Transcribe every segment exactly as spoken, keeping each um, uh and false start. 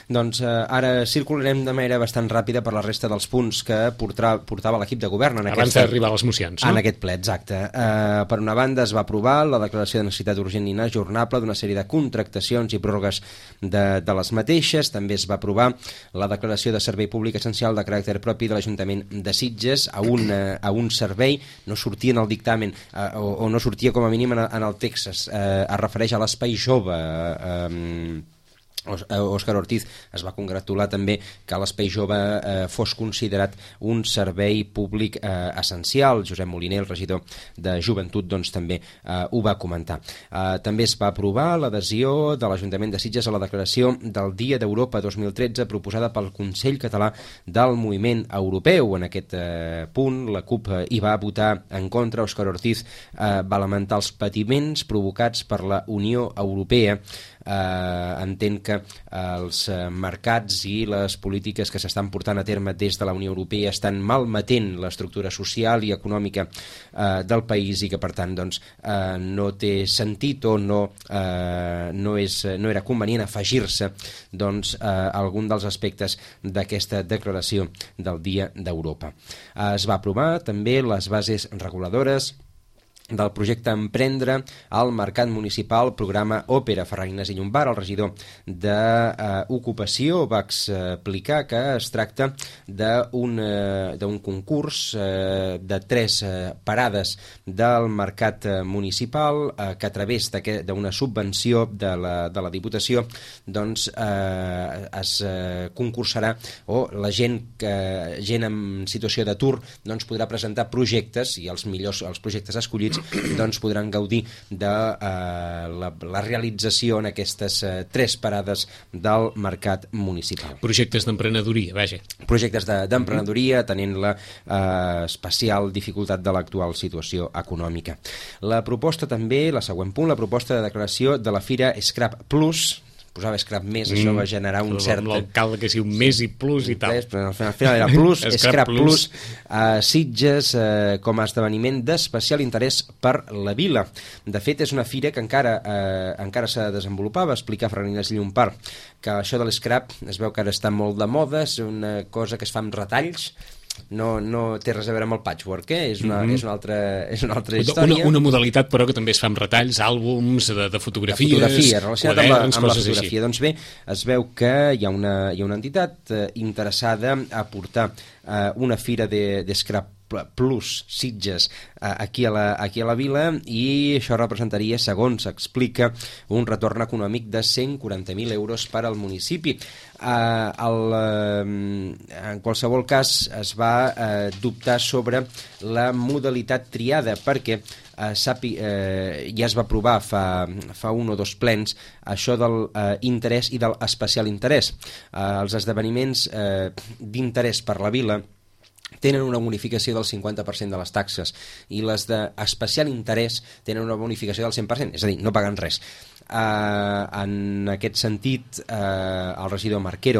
Doncs eh, ara circularem de manera bastant ràpida per la resta dels punts que portava, portava l'equip de govern en, abans aquesta, d'arribar a les mocions, no? En aquest ple, exacte. Eh, per una banda es va aprovar la declaració de necessitat urgent i inajornable d'una sèrie de contractacions i pròrrogues de, de les mateixes. També es va aprovar la declaració de servei públic essencial de caràcter propi de l'Ajuntament de Sitges a un, eh, a un servei. No sortia en el dictamen eh, o, o no sortia com a mínim en, en el text. Eh, es refereix a l'espai jove. Eh, Òscar Ortiz es va congratular també que l'Espai Jove eh, fos considerat un servei públic eh, essencial. Josep Moliner, el regidor de Joventut, doncs també eh, ho va comentar. Eh, també es va aprovar l'adhesió de l'Ajuntament de Sitges a la declaració del Dia d'Europa dos mil tretze proposada pel Consell Català del Moviment Europeu. En aquest eh, punt la CUP eh, hi va votar en contra. Òscar Ortiz eh, va lamentar els patiments provocats per la Unió Europea. Eh, entén que eh, els eh, mercats i les polítiques que s'estan portant a terme des de la Unió Europea estan malmetent l'estructura social i econòmica eh, del país i que per tant doncs, eh, no té sentit o no, eh, no, és, no era convenient afegir-se doncs, eh, algun dels aspectes d'aquesta declaració del Dia d'Europa. Eh, es va aprovar també les bases reguladores del projecte Emprendre al Mercat Municipal, programa Òpera. Ferran Ignasi Llombart, el regidor d'Ocupació, va explicar que es tracta d'un uh, concurs uh, de tres uh, parades del mercat municipal uh, que a través d'una subvenció de la, de la Diputació doncs, uh, es uh, concursarà o la gent, que, gent en situació d'atur doncs, podrà presentar projectes i els millors els projectes escollits doncs podran gaudir de eh, la, la realització en aquestes eh, tres parades del mercat municipal. Projectes d'emprenedoria, vaja. Projectes d'emprenedoria, tenint la eh, especial dificultat de l'actual situació econòmica. La proposta també, la següent punt, la proposta de declaració de la Fira Scrap Plus, posava Scrap més, mm. això va generar un cert... Amb l'alcalde que sigui un més i plus i tal. Però al final era plus, Scrap Plus, uh, Sitges uh, com a esdeveniment d'especial interès per la vila. De fet, és una fira que encara uh, encara s'ha de desenvolupar. Va explicar Ferran Ignasi Llombart que això de l'scrap es veu que ara està molt de moda, és una cosa que es fa amb retalls, no, no té res a veure amb el patchwork, eh? és, una, mm-hmm. és, una altra, és una altra història. Una, una modalitat, però, que també es fa amb retalls, àlbums de, de fotografies, de fotografia, relacionat amb la, amb la fotografia. Així. Doncs bé, es veu que hi ha una, hi ha una entitat eh, interessada a portar eh, una fira de, de Scrap Plus Sitges aquí a, la, aquí a la vila, i això representaria, segons explica, un retorn econòmic de cent quaranta mil euros per al municipi. Uh, el, uh, en qualsevol cas es va uh, dubtar sobre la modalitat triada perquè uh, sapi, uh, ja es va aprovar fa, fa un o dos plens això del uh, interès i del especial interès. Uh, els esdeveniments uh, d'interès per la vila tenen una bonificació del cinquanta per cent de les taxes i les d'especial interès tenen una bonificació del cent per cent, és a dir, no paguen res. Uh, en aquest sentit, uh, el regidor Marquero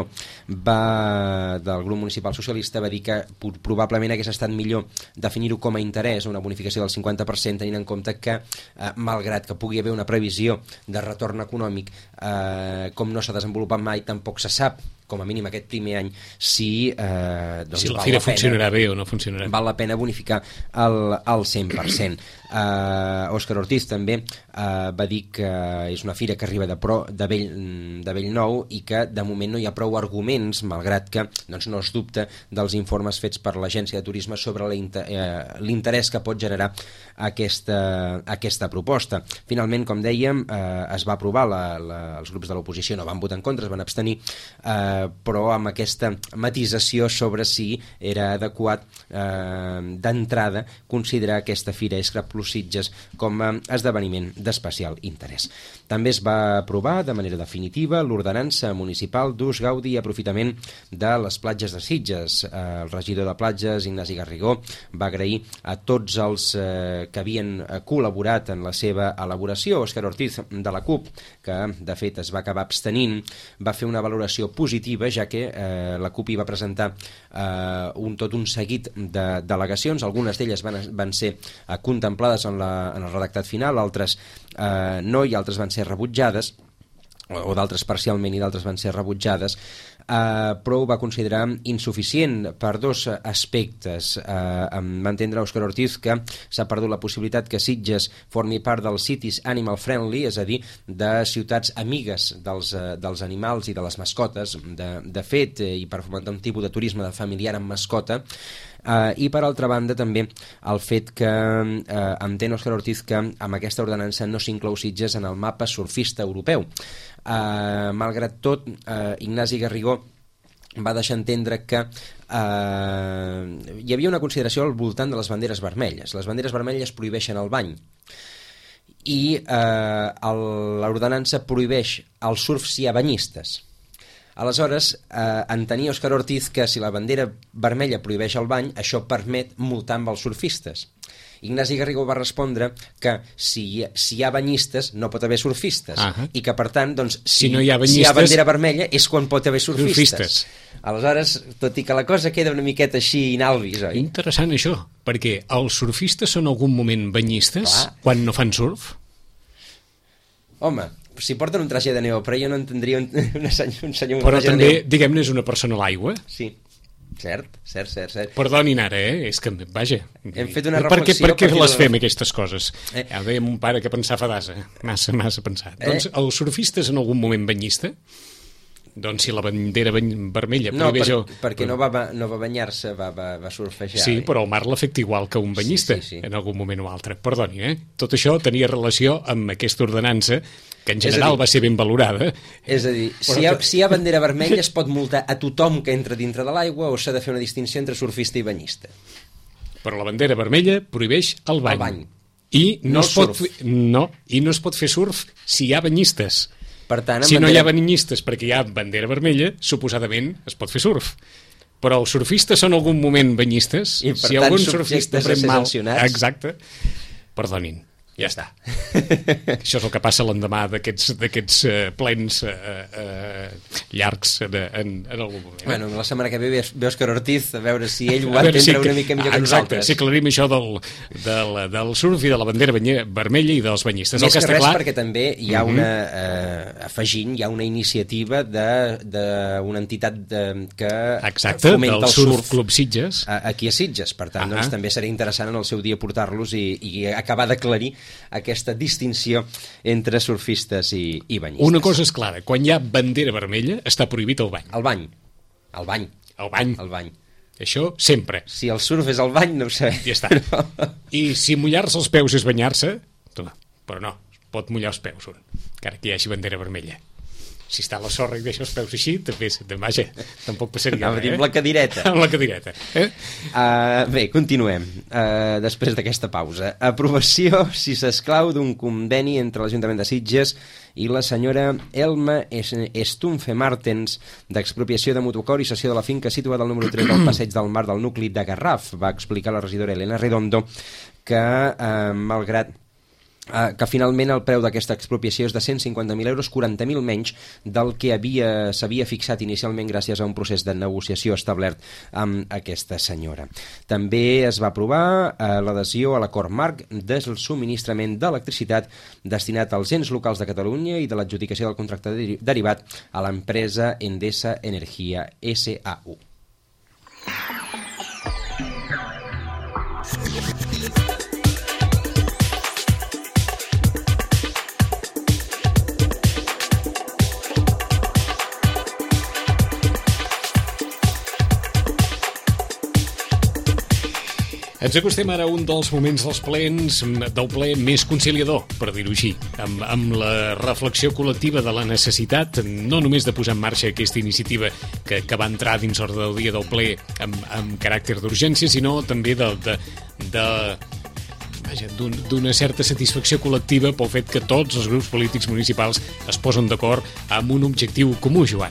va, del grup municipal socialista, va dir que probablement hagués estat millor definir-ho com a interès, una bonificació del cinquanta per cent, tenint en compte que, uh, malgrat que pugui haver una previsió de retorn econòmic, uh, com no s'ha desenvolupat mai, tampoc se sap, com a mínim aquest primer any, si, eh, doncs si la fira funcionarà bé o no funcionarà. Val la pena bonificar el, el cent per cent. Uh, Òscar Ortiz també uh, va dir que és una fira que arriba de, pro, de, vell, de vell nou i que de moment no hi ha prou arguments, malgrat que doncs, no es dubta dels informes fets per l'Agència de Turisme sobre l'interès que pot generar aquesta, aquesta proposta. Finalment, com dèiem, uh, es va aprovar, la, la, els grups de l'oposició no van votar en contra, es van abstenir, uh, però amb aquesta matisació sobre si era adequat eh, d'entrada considerar aquesta Fira Scrap Plus Sitges com a esdeveniment d'especial interès. També es va aprovar de manera definitiva l'ordenança municipal d'ús, gaudi i aprofitament de les platges de Sitges. Eh, el regidor de platges, Ignasi Garrigó, va agrair a tots els eh, que havien col·laborat en la seva elaboració. Òscar Ortiz, de la CUP, que de fet es va acabar abstenint, va fer una valoració positiva, ja que eh, la CUP hi va presentar eh, un, tot un seguit de delegacions, algunes d'elles van, van ser eh, contemplades en, la, en el redactat final, altres eh, no, i altres van ser rebutjades. o d'altres parcialment i d'altres van ser rebutjades, eh, però ho va considerar insuficient per dos aspectes. Eh, va entendre Òscar Ortiz que s'ha perdut la possibilitat que Sitges formi part dels cities animal friendly, és a dir, de ciutats amigues dels, eh, dels animals i de les mascotes. De, de fet, eh, i per fomentar un tipus de turisme de familiar amb mascota, Uh, i per altra banda també el fet que uh, entén Òscar Ortiz que amb aquesta ordenança no s'inclou Sitges en el mapa surfista europeu. Uh, malgrat tot, uh, Ignasi Garrigó va deixar entendre que uh, hi havia una consideració al voltant de les banderes vermelles. Les banderes vermelles prohibeixen el bany i uh, l'ordenança prohibeix el surf si hi ha banyistes. Aleshores, eh, entenia Òscar Ortiz que si la bandera vermella prohibeix el bany, això permet multar amb els surfistes. Ignasi Garrigó va respondre que si hi ha, si hi ha banyistes no pot haver surfistes, uh-huh. i que per tant, doncs, si, si, no hi ha banyistes, si hi ha bandera vermella és quan pot haver surfistes. surfistes. Aleshores, tot i que la cosa queda una miqueta així in albis, oi? Interessant això, perquè els surfistes són en algun moment banyistes, clar, quan no fan surf? Home, si porten un traje de neoprè jo no entendria un, un senyor, un senyor un però traje també, de neoprè. diguem-ne, és una persona a l'aigua. Sí, cert, cert, cert, cert. Perdonin ara, eh? És que, vaja... Hem fet una per què, reflexió... per què les de... fem, aquestes coses? Eh. Ja veia mon pare que pensar fadassa, massa, massa pensat. Eh. Doncs els surfistes en algun moment banyista? Doncs si la bandera vermella no, prohibeix... per, perquè no va, no va banyar-se, va, va, va surfejar. Sí, eh? però el mar l'afecta igual que un banyista, sí, sí, sí. en algun moment o altre. Perdoni, eh? Tot això tenia relació amb aquesta ordenança, que en general dir, va ser ben valorada. És a dir, si hi, ha, si hi ha bandera vermella es pot multar a tothom que entra dintre de l'aigua o s'ha de fer una distinció entre surfista i banyista? Però la bandera vermella prohibeix el bany. El bany. I no, no, es pot, no, I no es pot fer surf si hi ha banyistes. Per tant, si bandera... no hi ha banyistes perquè hi ha bandera vermella, suposadament es pot fer surf. Però els surfistes són en algun moment banyistes. I per si tant, algun surfista pren mal... sancionats. Exacte. Perdonin. Ja està. Això és el que passa l'endemà d'aquests d'aquests uh, plens uh, uh, llargs en, en, en algun moment. Bueno, la setmana que ve ve Òscar Ortiz a veure si ell ho va entendre si, una mica millor que exacte, nosaltres. Si aclarim això del, del, del surf i de la bandera vermella i dels banyistes. Més el que, que res clar... perquè també hi ha una, uh, afegint, hi ha una iniciativa d'una entitat de, que exacte, fomenta el surf, surf Club Sitges. A, aquí a Sitges. Per tant, uh-huh. doncs, també seria interessant en el seu dia portar-los i, i acabar d'aclarir aquesta distinció entre surfistes i, i banyistes. Una cosa és clara, quan hi ha bandera vermella està prohibit el bany. El bany. El bany. El bany. El bany. Això sempre. Si el surf és el bany, no ho sabem. Ja està. Però... I si mullar-se els peus és banyar-se, però no, pot mullar els peus un, encara que hi hagi bandera vermella. Si està a la sorra i deixa els peus així, també, vaja, tampoc passaria res, eh? amb la cadireta. Amb la cadireta. Eh? Uh, bé, continuem, uh, després d'aquesta pausa. Aprovació, si s'esclau, d'un conveni entre l'Ajuntament de Sitges i la senyora Elma Estunfe Martens d'expropiació de Motocor i cessió de la finca situada al número tres del Passeig del Mar del nucli de Garraf. Va explicar la regidora Elena Redondo que, uh, malgrat Uh, que finalment el preu d'aquesta expropiació és de cent cinquanta mil euros, quaranta mil menys del que havia s'havia fixat inicialment gràcies a un procés de negociació establert amb aquesta senyora. També es va aprovar uh, l'adhesió a l'acord marc del subministrament d'electricitat destinat als ens locals de Catalunya i de l'adjudicació del contracte deri- derivat a l'empresa Endesa Energia S A U. Ens acostem ara a un dels moments dels plens del ple més conciliador, per dir-ho així, amb, amb la reflexió col·lectiva de la necessitat no només de posar en marxa aquesta iniciativa que, que va entrar dins l'ordre del dia del ple amb, amb caràcter d'urgència, sinó també de, de, de vaja, d'una certa satisfacció col·lectiva pel fet que tots els grups polítics municipals es posen d'acord amb un objectiu comú, Joan.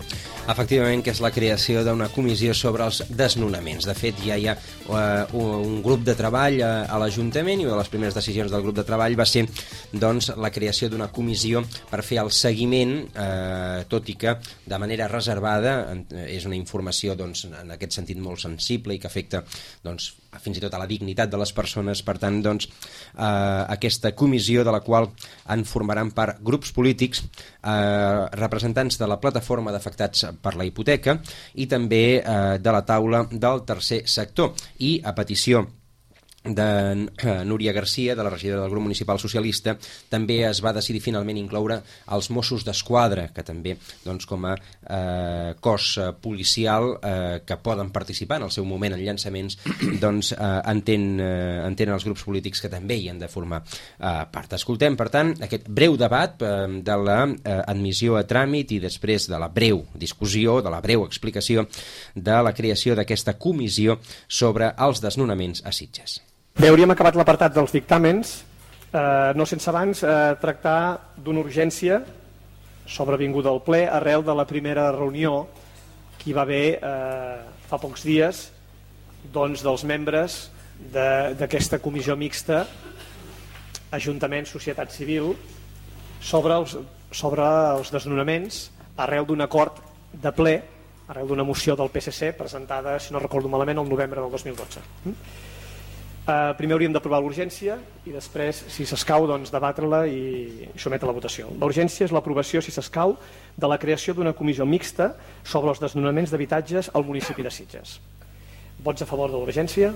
Efectivament, que és la creació d'una comissió sobre els desnonaments. De fet, ja hi ha uh, un grup de treball a, a l'Ajuntament i una de les primeres decisions del grup de treball va ser doncs, la creació d'una comissió per fer el seguiment, eh, tot i que de manera reservada, és una informació doncs, en aquest sentit molt sensible i que afecta doncs, fins i tot a la dignitat de les persones. Per tant, doncs, eh, aquesta comissió de la qual en formaran part grups polítics, eh, representants de la plataforma d'afectats per la hipoteca i també eh, de la taula del tercer sector, i a petició de Núria Garcia, de la regidora del grup municipal socialista, també es va decidir finalment incloure els Mossos d'Esquadra, que també doncs, com a eh, cos policial eh, que poden participar en el seu moment en llançaments, doncs eh, entén, eh, entenen els grups polítics que també hi han de formar eh, part. Escoltem, per tant, aquest breu debat eh, de l'admissió a tràmit i després de la breu discussió, de la breu explicació de la creació d'aquesta comissió sobre els desnonaments a Sitges. Bé, hauríem acabat l'apartat dels dictàmens, eh, no sense abans eh, tractar d'una urgència sobrevinguda al ple arrel de la primera reunió que hi va haver eh, fa pocs dies doncs, dels membres d'aquesta comissió mixta Ajuntament, Societat Civil sobre els, sobre els desnonaments arrel d'un acord de ple, arrel d'una moció del P S C presentada, si no recordo malament, el novembre del dos mil dotze. Uh, primer hauríem d'aprovar l'urgència i després, si s'escau, doncs, debatre-la i sometre a la votació. L'urgència és l'aprovació, si s'escau, de la creació d'una comissió mixta sobre els desnonaments d'habitatges al municipi de Sitges. Vots a favor de l'urgència?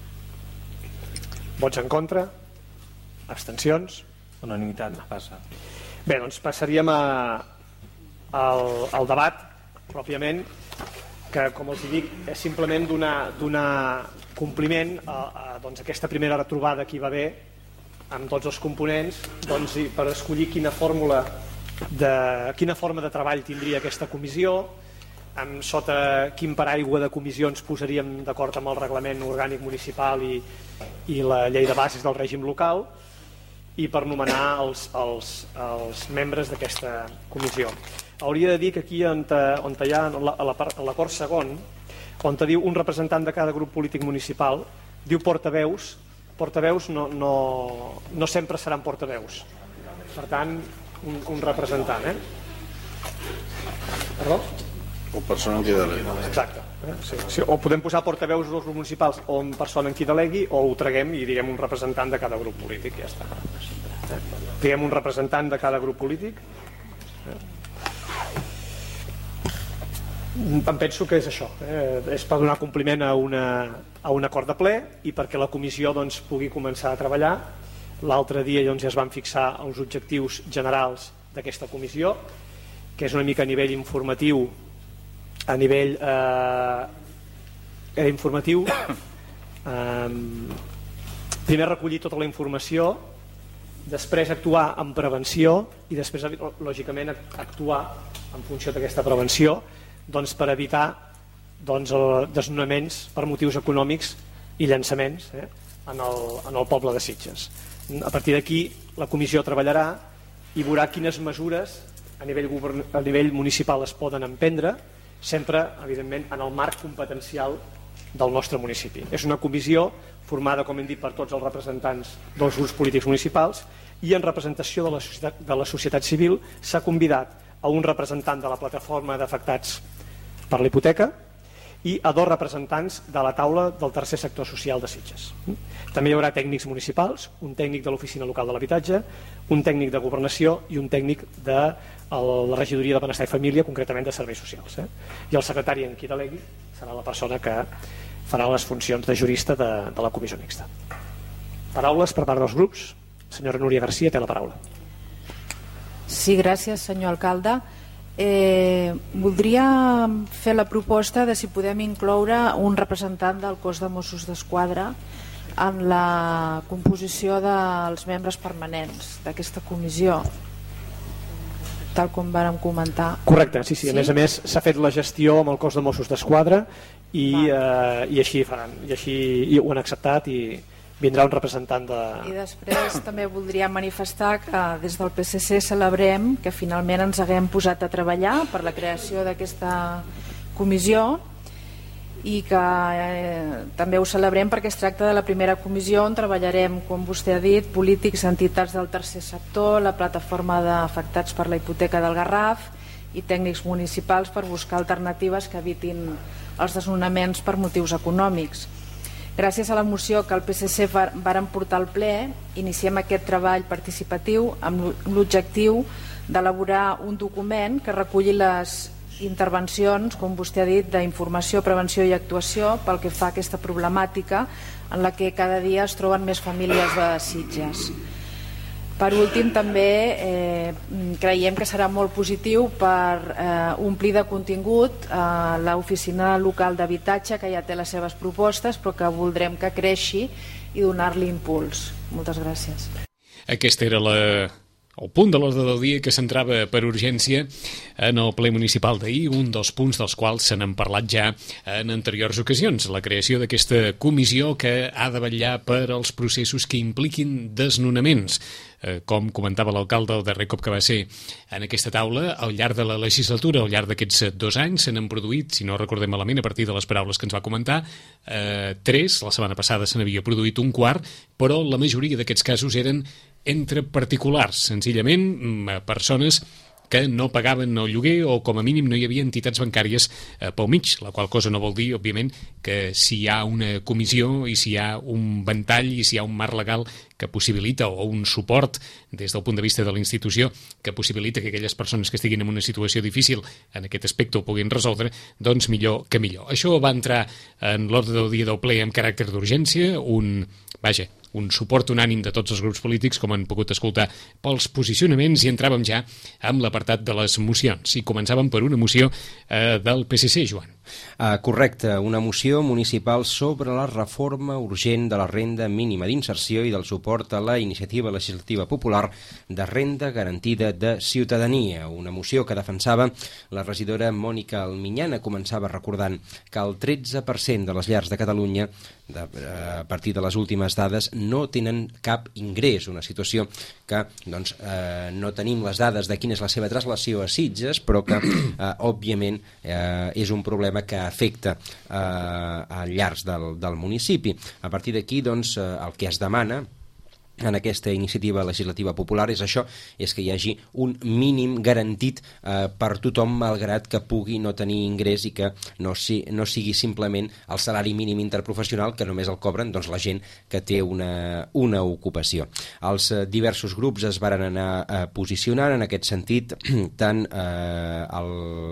Vots en contra? Abstencions? Unanimitat. Passa. Bé, doncs passaríem a, al, al debat, pròpiament, que, com els dic, és simplement donar compliment a, a doncs, aquesta primera retrobada que hi va haver amb tots els components, doncs, i per escollir quina fórmula de, quina forma de treball tindria aquesta comissió, amb sota quin paraigua de comissions posaríem d'acord amb el reglament orgànic municipal i, i la llei de bases del règim local, i per nomenar els, els, els membres d'aquesta comissió. Hauria de dir que aquí on, on hi ha a l'acord segon, on diu un representant de cada grup polític municipal, diu portaveus, portaveus no, no, no sempre seran portaveus. Per tant, un, un representant. Eh? Perdó? O persona en qui delegui. Exacte. Eh? Sí, sí. O podem posar portaveus dels grups municipals o en persona en qui delegui, o ho traguem i diguem un representant de cada grup polític. Ja està. Eh? Diguem un representant de cada grup polític. Eh? Em penso que és això, eh? És per donar compliment a, una, a un acord de ple i perquè la comissió doncs, pugui començar a treballar. L'altre dia doncs, ja es van fixar els objectius generals d'aquesta comissió, que és una mica a nivell informatiu, a nivell eh, era informatiu, eh, primer recollir tota la informació, després actuar en prevenció i després, lògicament, actuar en funció d'aquesta prevenció, doncs, per evitar doncs, desnonaments per motius econòmics i llançaments eh, en, el, en el poble de Sitges. A partir d'aquí la comissió treballarà i veurà quines mesures a nivell, a nivell municipal es poden emprendre, sempre, evidentment, en el marc competencial del nostre municipi. És una comissió formada, com hem dit, per tots els representants dels grups polítics municipals i en representació de la societat, de la societat civil s'ha convidat a un representant de la plataforma d'afectats per la hipoteca i a dos representants de la taula del tercer sector social de Sitges. També hi haurà tècnics municipals, un tècnic de l'Oficina Local de l'Habitatge, un tècnic de Governació i un tècnic de la Regidoria de Benestar i Família, concretament de Serveis Socials. Eh? I el secretari en qui delegui serà la persona que farà les funcions de jurista de, de la comissió mixta. Paraules per part dels grups. Senyora Núria Garcia té la paraula. Sí, gràcies, senyor alcalde. Eh, voldria fer la proposta de si podem incloure un representant del cos de Mossos d'Esquadra en la composició dels membres permanents d'aquesta comissió, tal com vàrem comentar. Correcte, sí, sí. A sí? més a més s'ha fet la gestió amb el cos de Mossos d'Esquadra i, eh, i així faran, i així i ho han acceptat i vindrà un representant de... I després també voldria manifestar que des del P S C celebrem que finalment ens haguem posat a treballar per la creació d'aquesta comissió i que eh, també ho celebrem perquè es tracta de la primera comissió on treballarem, com vostè ha dit, polítics, entitats del tercer sector, la plataforma d'afectats per la hipoteca del Garraf i tècnics municipals per buscar alternatives que evitin els desnonaments per motius econòmics. Gràcies a la moció que el P S C varen portar al ple, iniciem aquest treball participatiu amb l'objectiu d'elaborar un document que reculli les intervencions, com vostè ha dit, d'informació, prevenció i actuació pel que fa a aquesta problemàtica en la que cada dia es troben més famílies de Sitges. Per últim, també eh, creiem que serà molt positiu per eh, omplir de contingut eh, l'oficina local d'habitatge, que ja té les seves propostes, però que voldrem que creixi i donar-li impuls. Moltes gràcies. Aquesta era la... el punt de l'ordre del dia que s'entrava per urgència en el ple municipal d'ahir, un dels punts dels quals se n'han parlat ja en anteriors ocasions, la creació d'aquesta comissió que ha de vetllar per als processos que impliquin desnonaments. Eh, com comentava l'alcalde el darrer cop que va ser en aquesta taula, al llarg de la legislatura, al llarg d'aquests dos anys, se n'han produït, si no recordem malament, a partir de les paraules que ens va comentar, eh, tres, la setmana passada se n'havia produït un quart, però la majoria d'aquests casos eren entre particulars, senzillament persones que no pagaven el lloguer o com a mínim no hi havia entitats bancàries eh, pel mig, la qual cosa no vol dir, òbviament, que si hi ha una comissió i si hi ha un ventall i si hi ha un marc legal que possibilita o un suport des del punt de vista de la institució que possibilita que aquelles persones que estiguin en una situació difícil en aquest aspecte ho puguin resoldre, doncs millor que millor. Això va entrar en l'ordre del dia del ple amb caràcter d'urgència, un, vaja, un suport unànim de tots els grups polítics, com han pogut escoltar pels posicionaments, i entràvem ja amb l'apartat de les mocions. I començàvem per una moció eh, del P S C, Joan. Uh, correcte, una moció municipal sobre la reforma urgent de la renda mínima d'inserció i del suport a la iniciativa legislativa popular de renda garantida de ciutadania. Una moció que defensava la regidora Mònica Alminyana. Començava recordant que el tretze per cent de les llars de Catalunya, de, a partir de les últimes dades, no tenen cap ingrés. Una situació que doncs, eh, no tenim les dades de quina és la seva traslació a Sitges, però que, eh, òbviament, eh, és un problema que afecta eh, a llars del, del municipi. A partir d'aquí, doncs, eh, el que es demana en aquesta iniciativa legislativa popular és això, és que hi hagi un mínim garantit eh, per tothom, malgrat que pugui no tenir ingrés i que no, si, no sigui simplement el salari mínim interprofessional, que només el cobren doncs, la gent que té una, una ocupació. Els eh, diversos grups es varen anar eh, posicionant en aquest sentit, tant eh, el,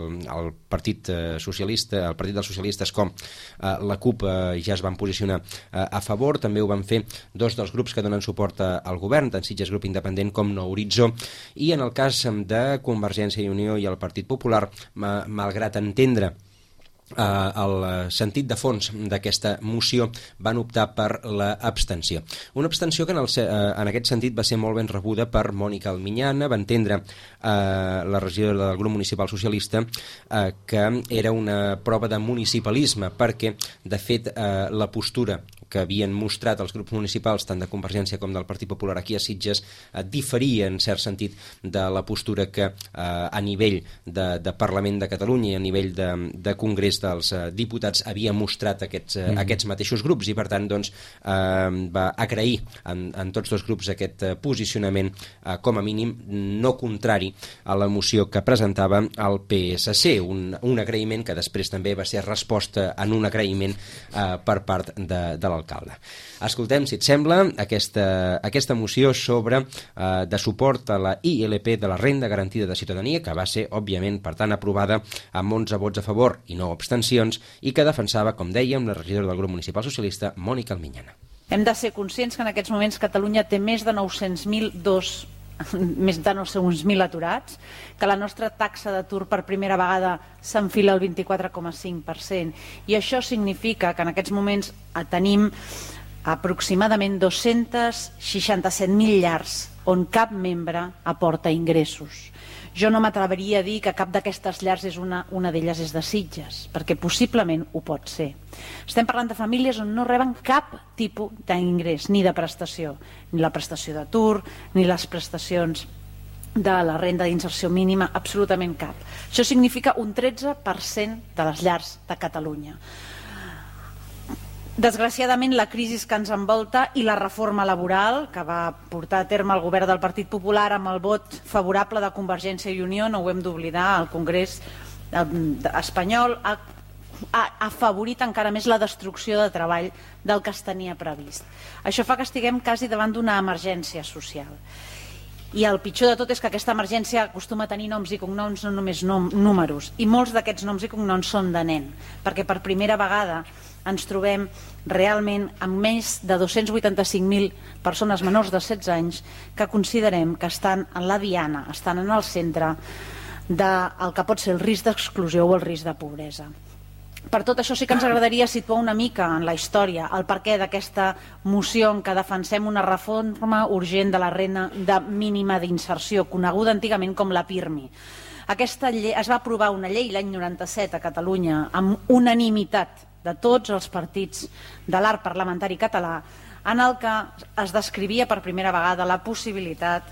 el Partit Socialista, el Partit dels Socialistes com eh, la CUP eh, ja es van posicionar eh, a favor. També ho van fer dos dels grups que donen suport al govern, tant Sitges Grup Independent com Nou Horitzó, i en el cas de Convergència i Unió i el Partit Popular, ma, malgrat entendre Uh, el sentit de fons d'aquesta moció, van optar per l'abstenció. Una abstenció que en, el, uh, en aquest sentit va ser molt ben rebuda per Mònica Alminyana. Va entendre uh, la regidora del grup municipal socialista uh, que era una prova de municipalisme, perquè de fet uh, la postura que havien mostrat els grups municipals tant de Convergència com del Partit Popular aquí a Sitges eh, diferia en cert sentit de la postura que eh, a nivell de, de Parlament de Catalunya i a nivell de, de Congrés dels eh, diputats havia mostrat aquests, eh, mm. aquests mateixos grups, i per tant doncs, eh, va agrair en, en tots dos grups aquest eh, posicionament eh, com a mínim no contrari a la moció que presentava el P S C, un, un agraïment que després també va ser resposta en un agraïment eh, per part de, de l'alcalde. Escoltem, si et sembla, aquesta, aquesta moció sobre eh, de suport a la I L P de la renda garantida de ciutadania, que va ser, òbviament, per tant, aprovada amb onze vots a favor i nou abstencions, i que defensava, com dèiem, la regidora del grup municipal socialista, Mònica Alminyana. Hem de ser conscients que en aquests moments Catalunya té més de nou-cents mil dos més de nou-cents mil aturats, que la nostra taxa d'atur per primera vegada s'enfila al vint-i-quatre coma cinc per cent, i això significa que en aquests moments tenim aproximadament dos-cents seixanta-set mil llars on cap membre aporta ingressos. Jo no m'atreveria a dir que cap d'aquestes llars és una, una d'elles és de Sitges, perquè possiblement ho pot ser. Estem parlant de famílies on no reben cap tipus d'ingrés, ni de prestació, ni la prestació d'atur, ni les prestacions de la renda d'inserció mínima, absolutament cap. Això significa un tretze per cent de les llars de Catalunya. Desgraciadament, la crisi que ens envolta i la reforma laboral que va portar a terme el govern del Partit Popular amb el vot favorable de Convergència i Unió, no ho hem d'oblidar, el Congrés espanyol ha, ha afavorit encara més la destrucció de treball del que es tenia previst. Això fa que estiguem quasi davant d'una emergència social. I el pitjor de tot és que aquesta emergència acostuma a tenir noms i cognoms, no només nom, números, i molts d'aquests noms i cognoms són de nen, perquè per primera vegada ens trobem realment amb més de dos-cents vuitanta-cinc mil persones menors de setze anys que considerem que estan en la diana, estan en el centre del que pot ser el risc d'exclusió o el risc de pobresa. Per tot això sí que ens agradaria situar una mica en la història el perquè d'aquesta moció en què defensem una reforma urgent de la renda de mínima d'inserció, coneguda antigament com la PIRMI. Aquesta llei, es va aprovar una llei l'any noranta-set a Catalunya amb unanimitat de tots els partits de l'arc parlamentari català, en el que es descrivia per primera vegada la possibilitat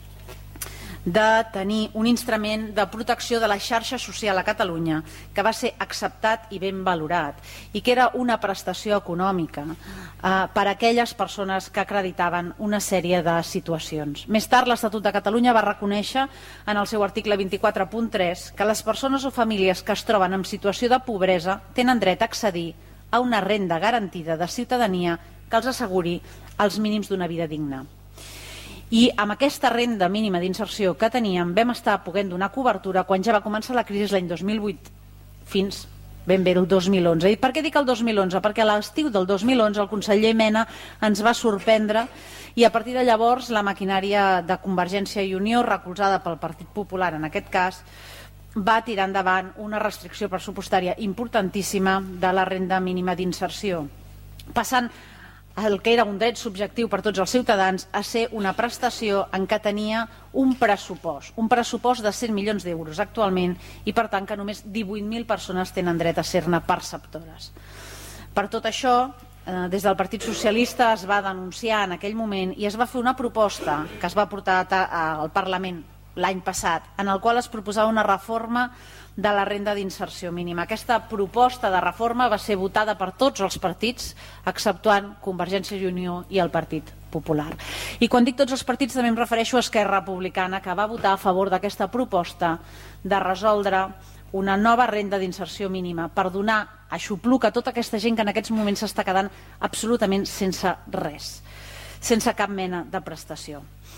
de tenir un instrument de protecció de la xarxa social a Catalunya que va ser acceptat i ben valorat i que era una prestació econòmica eh, per a aquelles persones que acreditaven una sèrie de situacions. Més tard l'Estatut de Catalunya va reconèixer en el seu article vint-i-quatre punt tres que les persones o famílies que es troben en situació de pobresa tenen dret a accedir a una renda garantida de ciutadania que els asseguri els mínims d'una vida digna. I amb aquesta renda mínima d'inserció que teníem vam estar podent donar cobertura quan ja va començar la crisi l'any dos mil vuit fins ben bé el dos mil onze. I per què dic el dos mil onze? Perquè a l'estiu del dos mil onze el conseller Mena ens va sorprendre i a partir de llavors la maquinària de Convergència i Unió, recolzada pel Partit Popular en aquest cas, va tirar endavant una restricció pressupostària importantíssima de la renda mínima d'inserció, passant el que era un dret subjectiu per tots els ciutadans a ser una prestació en què tenia un pressupost, un pressupost de cent milions d'euros actualment i per tant que només divuit mil persones tenen dret a ser-ne perceptores. Per tot això, des del Partit Socialista es va denunciar en aquell moment i es va fer una proposta que es va portar al Parlament l'any passat, en el qual es proposava una reforma de la renda d'inserció mínima. Aquesta proposta de reforma va ser votada per tots els partits, exceptuant Convergència i Unió i el Partit Popular. I quan dic tots els partits també em refereixo a Esquerra Republicana, que va votar a favor d'aquesta proposta de resoldre una nova renda d'inserció mínima per donar aixopluc a tota aquesta gent que en aquests moments s'està quedant absolutament sense res, sense cap mena de prestació.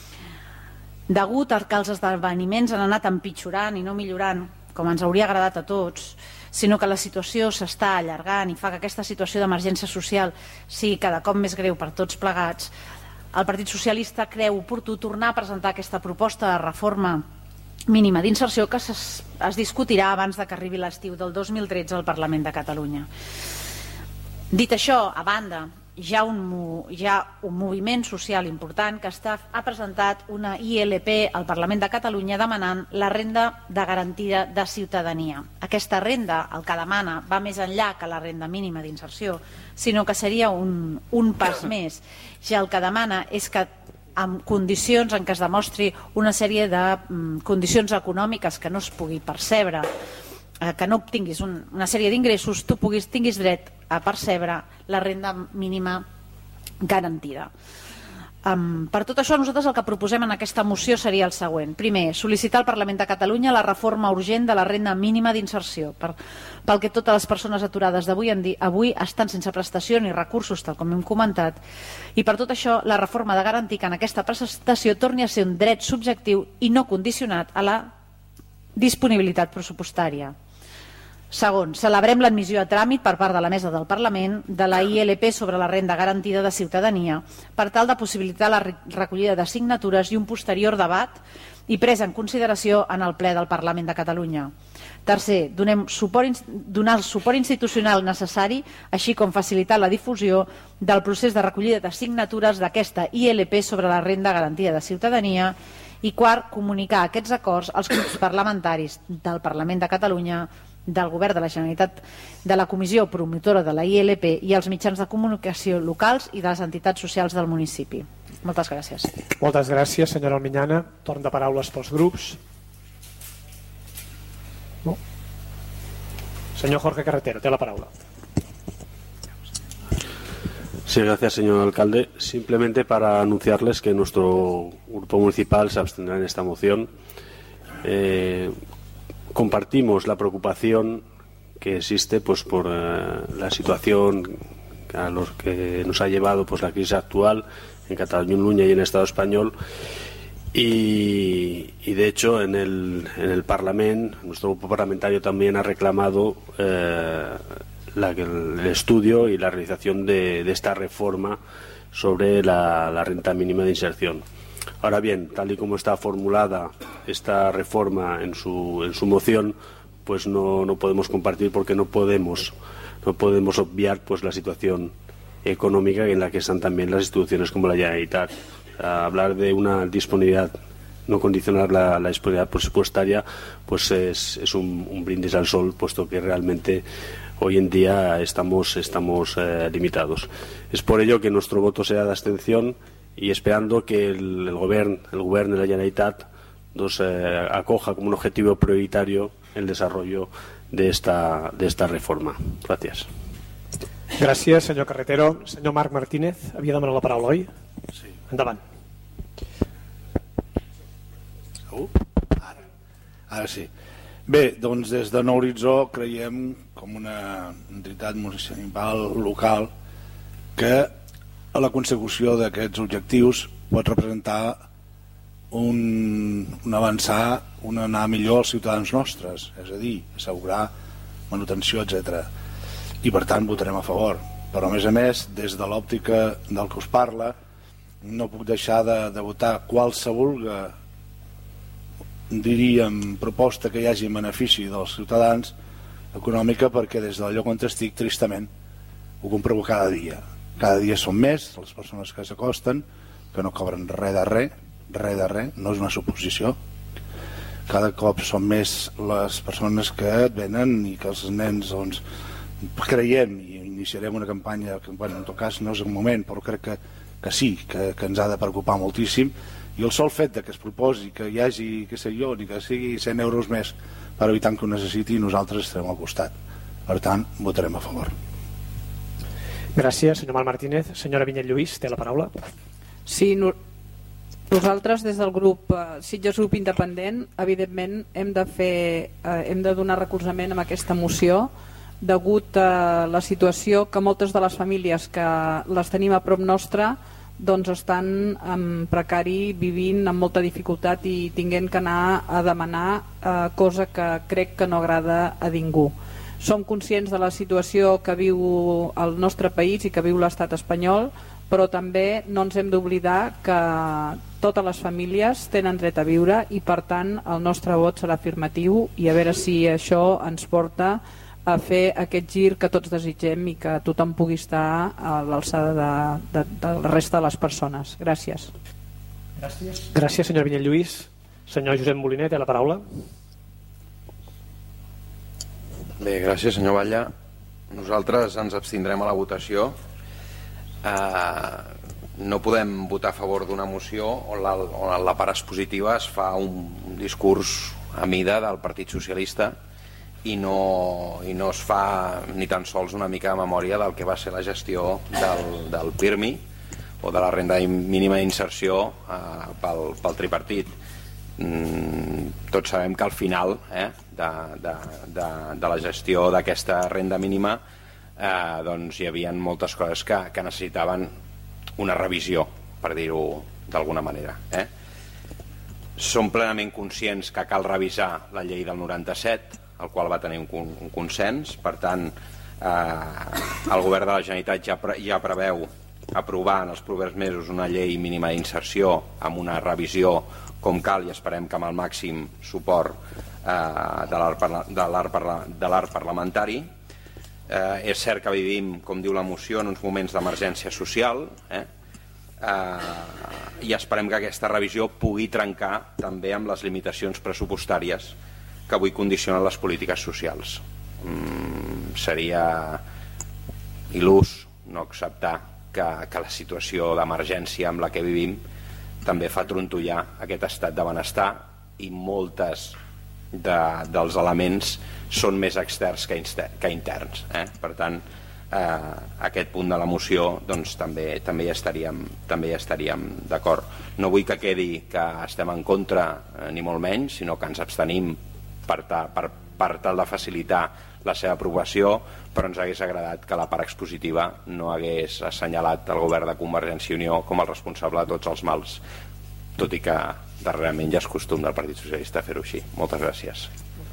Degut a que els esdeveniments han anat empitjorant i no millorant, com ens hauria agradat a tots, sinó que la situació s'està allargant i fa que aquesta situació d'emergència social sigui cada cop més greu per tots plegats, el Partit Socialista creu oportú tornar a presentar aquesta proposta de reforma mínima d'inserció que es, es discutirà abans de que arribi l'estiu del dos mil tretze al Parlament de Catalunya. Dit això, a banda, hi ha un, hi ha un moviment social important que està, ha presentat una I L P al Parlament de Catalunya demanant la renda de garantia de ciutadania. Aquesta renda, el que demana, va més enllà que la renda mínima d'inserció, sinó que seria un, un pas més. Ja el que demana és que amb condicions en què es demostri una sèrie de um, condicions econòmiques que no es pugui percebre, que no obtinguis un, una sèrie d'ingressos, tu puguis, tinguis dret a percebre la renda mínima garantida. Um, per tot això, nosaltres el que proposem en aquesta moció seria el següent. Primer, sol·licitar al Parlament de Catalunya la reforma urgent de la renda mínima d'inserció, per, pel que totes les persones aturades d'avui en dia avui estan sense prestació ni recursos, tal com hem comentat, i per tot això la reforma de garantir que en aquesta prestació torni a ser un dret subjectiu i no condicionat a la disponibilitat pressupostària. Segon, celebrem l'admissió a tràmit per part de la Mesa del Parlament de la I L P sobre la renda garantida de ciutadania per tal de possibilitar la recollida de signatures i un posterior debat i presa en consideració en el ple del Parlament de Catalunya. Tercer, donem suport, donar el suport institucional necessari, així com facilitar la difusió del procés de recollida de signatures d'aquesta I L P sobre la renda garantida de ciutadania. I quart, comunicar aquests acords als grups parlamentaris del Parlament de Catalunya, del Govern de la Generalitat, de la Comissió Promotora de la I L P i als mitjans de comunicació locals i de les entitats socials del municipi. Moltes gràcies. Moltes gràcies, senyora Almiñana. Torn de paraules pels grups. No. Señor Jorge Carretero, té la paraula. Sí, gracias, señor alcalde. Simplemente para anunciarles que nuestro grupo municipal se abstendrá en esta moción. Eh, compartimos la preocupación que existe pues por eh, la situación a los que nos ha llevado pues la crisis actual en Cataluña y en el Estado español. Y, y de hecho en el, en el Parlamento, nuestro grupo parlamentario también ha reclamado eh, la, el estudio y la realización de, de esta reforma sobre la, la renta mínima de inserción. Ahora bien, tal y como está formulada esta reforma en su, en su moción, pues no, no podemos compartir porque no podemos, no podemos obviar pues la situación económica en la que están también las instituciones como la Generalitat. A hablar de una disponibilidad, no condicionar la, la disponibilidad presupuestaria, pues es, es un, un brindis al sol, puesto que realmente hoy en día estamos, estamos eh, limitados. Es por ello que nuestro voto sea de abstención y esperando que el, el gobierno el gobierno de la Generalitat nos eh, acoja como un objetivo prioritario el desarrollo de esta, de esta reforma. Gracias. Gràcies, senyor Carretero. Senyor Marc Martínez, havia demanat la paraula, oi? Sí. Endavant. Uh, ara. Ara sí. Bé, doncs des de Nou Horitzó creiem com una entitat municipal local que a la consecució d'aquests objectius pot representar un, un avançar, un anar millor als ciutadans nostres, és a dir, assegurar manutenció, etcètera. I per tant votarem a favor. Però a més a més, des de l'òptica del que us parla, no puc deixar de, de votar qualsevol, diríem, proposta que hi hagi en benefici dels ciutadans econòmica, perquè des del lloc on estic, tristament, ho comprovo cada dia. Cada dia són més les persones que s'acosten, que no cobren res de res, res de res, no és una suposició. Cada cop són més les persones que et venen i que els nens, doncs, creiem i iniciarem una campanya que, bueno, en tot cas no és el moment, però crec que, que sí, que, que ens ha de preocupar moltíssim, i el sol fet de que es proposi que hi hagi, què sé jo, ni que sigui cent euros més per evitar que ho necessiti, nosaltres estarem al costat. Per tant, votarem a favor. Gràcies, senyor Marc Martínez. Senyora Vinyet Lluís, té la paraula. Sí, no, nosaltres des del grup eh, Sitges Grup Independent, evidentment hem de fer, eh, hem de donar recolzament a aquesta moció degut a la situació que moltes de les famílies que les tenim a prop nostra doncs estan en precari, vivint amb molta dificultat i tinguent que anar a demanar eh, cosa que crec que no agrada a ningú. Som conscients de la situació que viu el nostre país i que viu l'estat espanyol, però també no ens hem d'oblidar que totes les famílies tenen dret a viure i per tant el nostre vot serà afirmatiu i a veure si això ens porta a fer aquest gir que tots desitgem i que tothom pugui estar a l'alçada de, de, de la resta de les persones. Gràcies. Gràcies, Gràcies senyor Vinyet Lluís. Senyor Josep Moliner, té la paraula. Bé, gràcies senyor Batlle. Nosaltres ens abstindrem a la votació. Eh, no podem votar a favor d'una moció on la, on la part expositiva es fa un, un discurs a mida del Partit Socialista i no, i no es fa ni tan sols una mica de memòria del que va ser la gestió del, del P I R M I o de la renda mínima d'inserció eh, pel, pel tripartit. Mm, tots sabem que al final eh, de, de, de, de la gestió d'aquesta renda mínima eh, doncs hi havia moltes coses que, que necessitaven una revisió, per dir-ho d'alguna manera. Eh? Som plenament conscients que cal revisar la llei del noranta-set, el qual va tenir un, un consens. Per tant, eh, el govern de la Generalitat ja, pre, ja preveu aprovar en els propers mesos una llei mínima d'inserció amb una revisió com cal i esperem que amb el màxim suport eh, de l'art parlamentari. Eh, és cert que vivim, com diu la moció, en uns moments d'emergència social. Eh? Eh, i esperem que aquesta revisió pugui trencar també amb les limitacions pressupostàries que avui condicionen les polítiques socials. Mm, seria il·lús no acceptar que, que la situació d'emergència amb la que vivim també fa trontollar aquest estat de benestar i moltes de, dels elements són més externs que, que interns. Eh? Per tant, eh, aquest punt de la moció doncs, també, també hi estaríem, també hi estaríem d'acord. No vull que quedi que estem en contra, eh, ni molt menys, sinó que ens abstenim per, ta, per, per tal de facilitar la seva aprovació, però ens hagués agradat que la part expositiva no hagués assenyalat el govern de Convergència i Unió com el responsable de tots els mals, tot i que darrerament ja és costum del Partit Socialista fer-ho així. Moltes gràcies.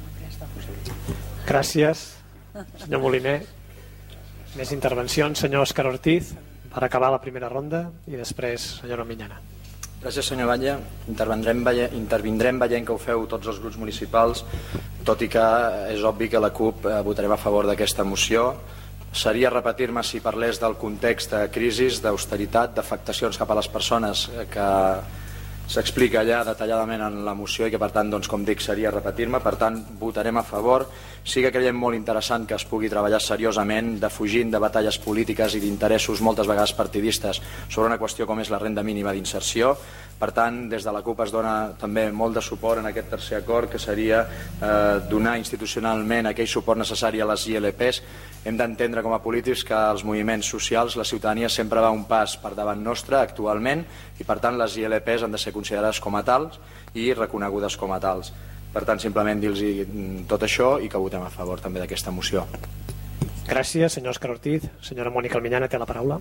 Gràcies, senyor Moliner. Més intervencions, senyor Òscar Ortiz, per acabar la primera ronda, i després, senyora Miñana. Gràcies, senyor Batlle. Intervindrem, veient, intervindrem veient que ho feu tots els grups municipals, tot i que és obvi que la CUP eh, votarem a favor d'aquesta moció. Seria repetir-me si parlés del context de crisi, d'austeritat, d'afectacions cap a les persones eh, que s'explica allà detalladament en la moció i que, per tant, doncs, com dic, seria repetir-me. Per tant, votarem a favor. Sí que creiem molt interessant que es pugui treballar seriosament, defugint de batalles polítiques i d'interessos moltes vegades partidistes sobre una qüestió com és la renda mínima d'inserció. Per tant, des de la CUP es dona també molt de suport en aquest tercer acord, que seria eh, donar institucionalment aquell suport necessari a les I L Ps. Hem d'entendre com a polítics que els moviments socials, la ciutadania sempre va un pas per davant nostre actualment, i per tant les I L Ps han de ser considerades com a tals i reconegudes com a tals. Per tant, simplement dir-los tot això i que votem a favor també d'aquesta moció. Gràcies, senyor Òscar Ortiz. Senyora Mònica Almiñana té la paraula.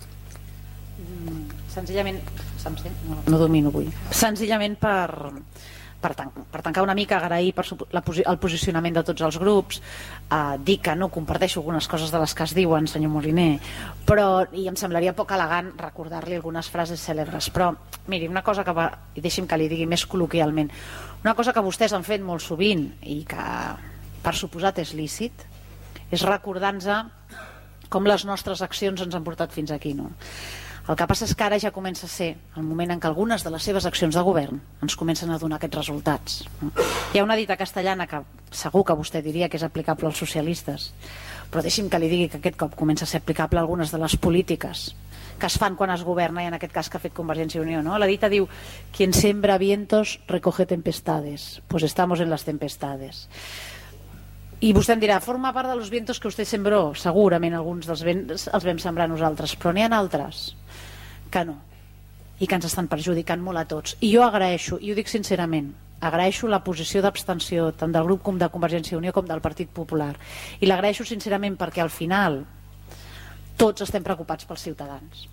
Senzillament, no, no domino avui. Senzillament per, per, tan, per tancar una mica, agrair per la, el posicionament de tots els grups, eh, dir que no comparteixo algunes coses de les que es diuen, senyor Moliner, però, i em semblaria poc elegant recordar-li algunes frases cèlebres, però miri, una cosa que va, i deixi'm que li digui més col·loquialment, una cosa que vostès han fet molt sovint i que per suposat és lícit, és recordar-nos com les nostres accions ens han portat fins aquí, no? El que passa és que ara ja comença a ser el moment en què algunes de les seves accions de govern ens comencen a donar aquests resultats. Hi ha una dita castellana que segur que vostè diria que és aplicable als socialistes, però deixi'm que li digui que aquest cop comença a ser aplicable a algunes de les polítiques que es fan quan es governa, i en aquest cas que ha fet Convergència i Unió, no? La dita diu: quien sembra vientos recoge tempestades. Pues estamos en las tempestades. I vostè em dirà, forma part dels vientos que vostè sembró. Segurament alguns dels vents els vam sembrar nosaltres, però n'hi ha altres que no, i que ens estan perjudicant molt a tots. I jo agraeixo, i ho dic sincerament, agraeixo la posició d'abstenció tant del grup com de Convergència i Unió com del Partit Popular, i l'agraeixo sincerament perquè al final tots estem preocupats pels ciutadans,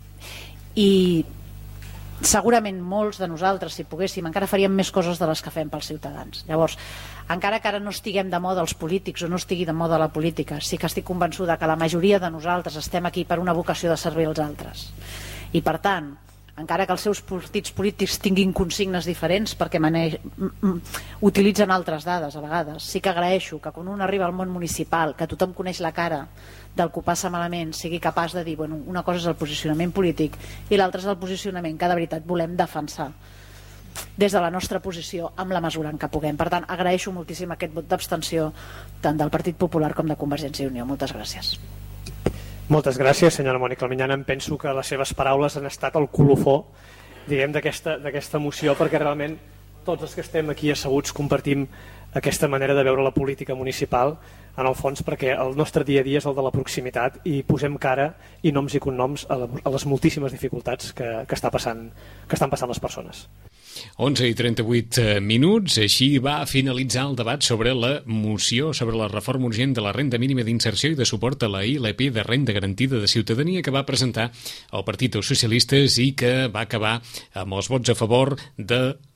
i segurament molts de nosaltres, si poguéssim, encara faríem més coses de les que fem pels ciutadans. Llavors, encara que ara no estiguem de moda els polítics o no estigui de moda la política, sí que estic convençuda que la majoria de nosaltres estem aquí per una vocació de servir als altres, i per tant, encara que els seus partits polítics tinguin consignes diferents perquè mane... utilitzen altres dades a vegades, sí que agraeixo que quan un arriba al món municipal, que tothom coneix la cara del que ho passa malament, sigui capaç de dir, bueno, una cosa és el posicionament polític i l'altra és el posicionament que de veritat volem defensar des de la nostra posició amb la mesura en què puguem. Per tant, agraeixo moltíssim aquest vot d'abstenció tant del Partit Popular com de Convergència i Unió. Moltes gràcies. Moltes gràcies, senyora Mònica Almiñana. Em penso que les seves paraules han estat el colofó, diguem, d'aquesta moció, perquè realment tots els que estem aquí asseguts compartim aquesta manera de veure la política municipal, en el fons perquè el nostre dia a dia és el de la proximitat i posem cara i noms i cognoms a, la, a les moltíssimes dificultats que, que, està passant, que estan passant les persones. onze i trenta-vuit minuts, així va finalitzar el debat sobre la moció sobre la reforma urgent de la renda mínima d'inserció i de suport a la I L P de renda garantida de ciutadania que va presentar el Partit dels Socialistes i que va acabar amb els vots a favor de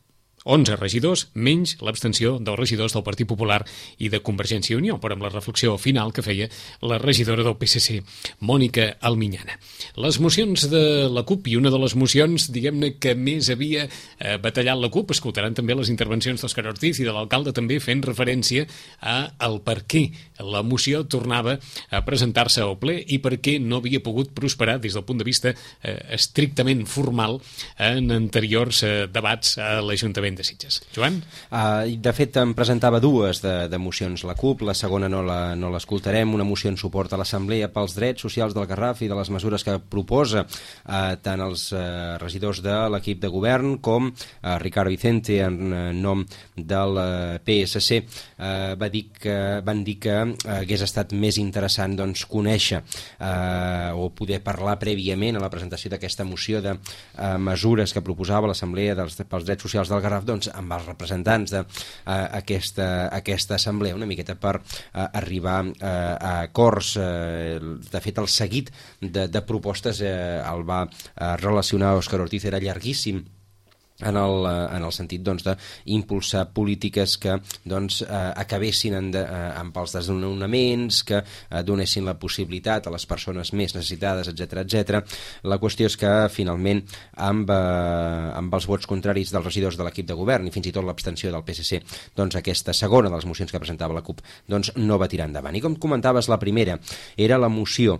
onze regidors, menys l'abstenció dels regidors del Partit Popular i de Convergència i Unió, però amb la reflexió final que feia la regidora del P S C, Mònica Alminyana. Les mocions de la CUP, i una de les mocions, diguem-ne, que més havia eh, batallat la CUP, escoltaran també les intervencions d'Òscar Ortiz i de l'alcalde també fent referència a el per què la moció tornava a presentar-se al ple i per què no havia pogut prosperar des del punt de vista eh, estrictament formal en anteriors eh, debats a l'Ajuntament de Sitges. Joan? Uh, de fet, em presentava dues de, de mocions la CUP, la segona no la, no l'escoltarem, una moció en suport a l'Assemblea pels drets socials del Garraf i de les mesures que proposa uh, tant els uh, regidors de l'equip de govern com uh, Ricard Vicente en uh, nom del uh, P S C uh, va dir que, van dir que uh, hagués estat més interessant doncs, conèixer uh, o poder parlar prèviament a la presentació d'aquesta moció de uh, mesures que proposava l'Assemblea dels, pels drets socials del Garraf doncs, amb els representants d'aquesta uh, aquesta assemblea, una miqueta per uh, arribar uh, a acords. Uh, de fet, el seguit de, de propostes uh, el va uh, relacionar Òscar Ortiz, era llarguíssim, en el, en el sentit doncs, d'impulsar polítiques que doncs, eh, acabessin en de, eh, amb els desnonaments, que eh, donessin la possibilitat a les persones més necessitades, etcètera, etcètera. La qüestió és que finalment amb, eh, amb els vots contraris dels regidors de l'equip de govern i fins i tot l'abstenció del P S C, doncs aquesta segona de les mocions que presentava la CUP doncs, no va tirar endavant. I com comentaves, la primera era la moció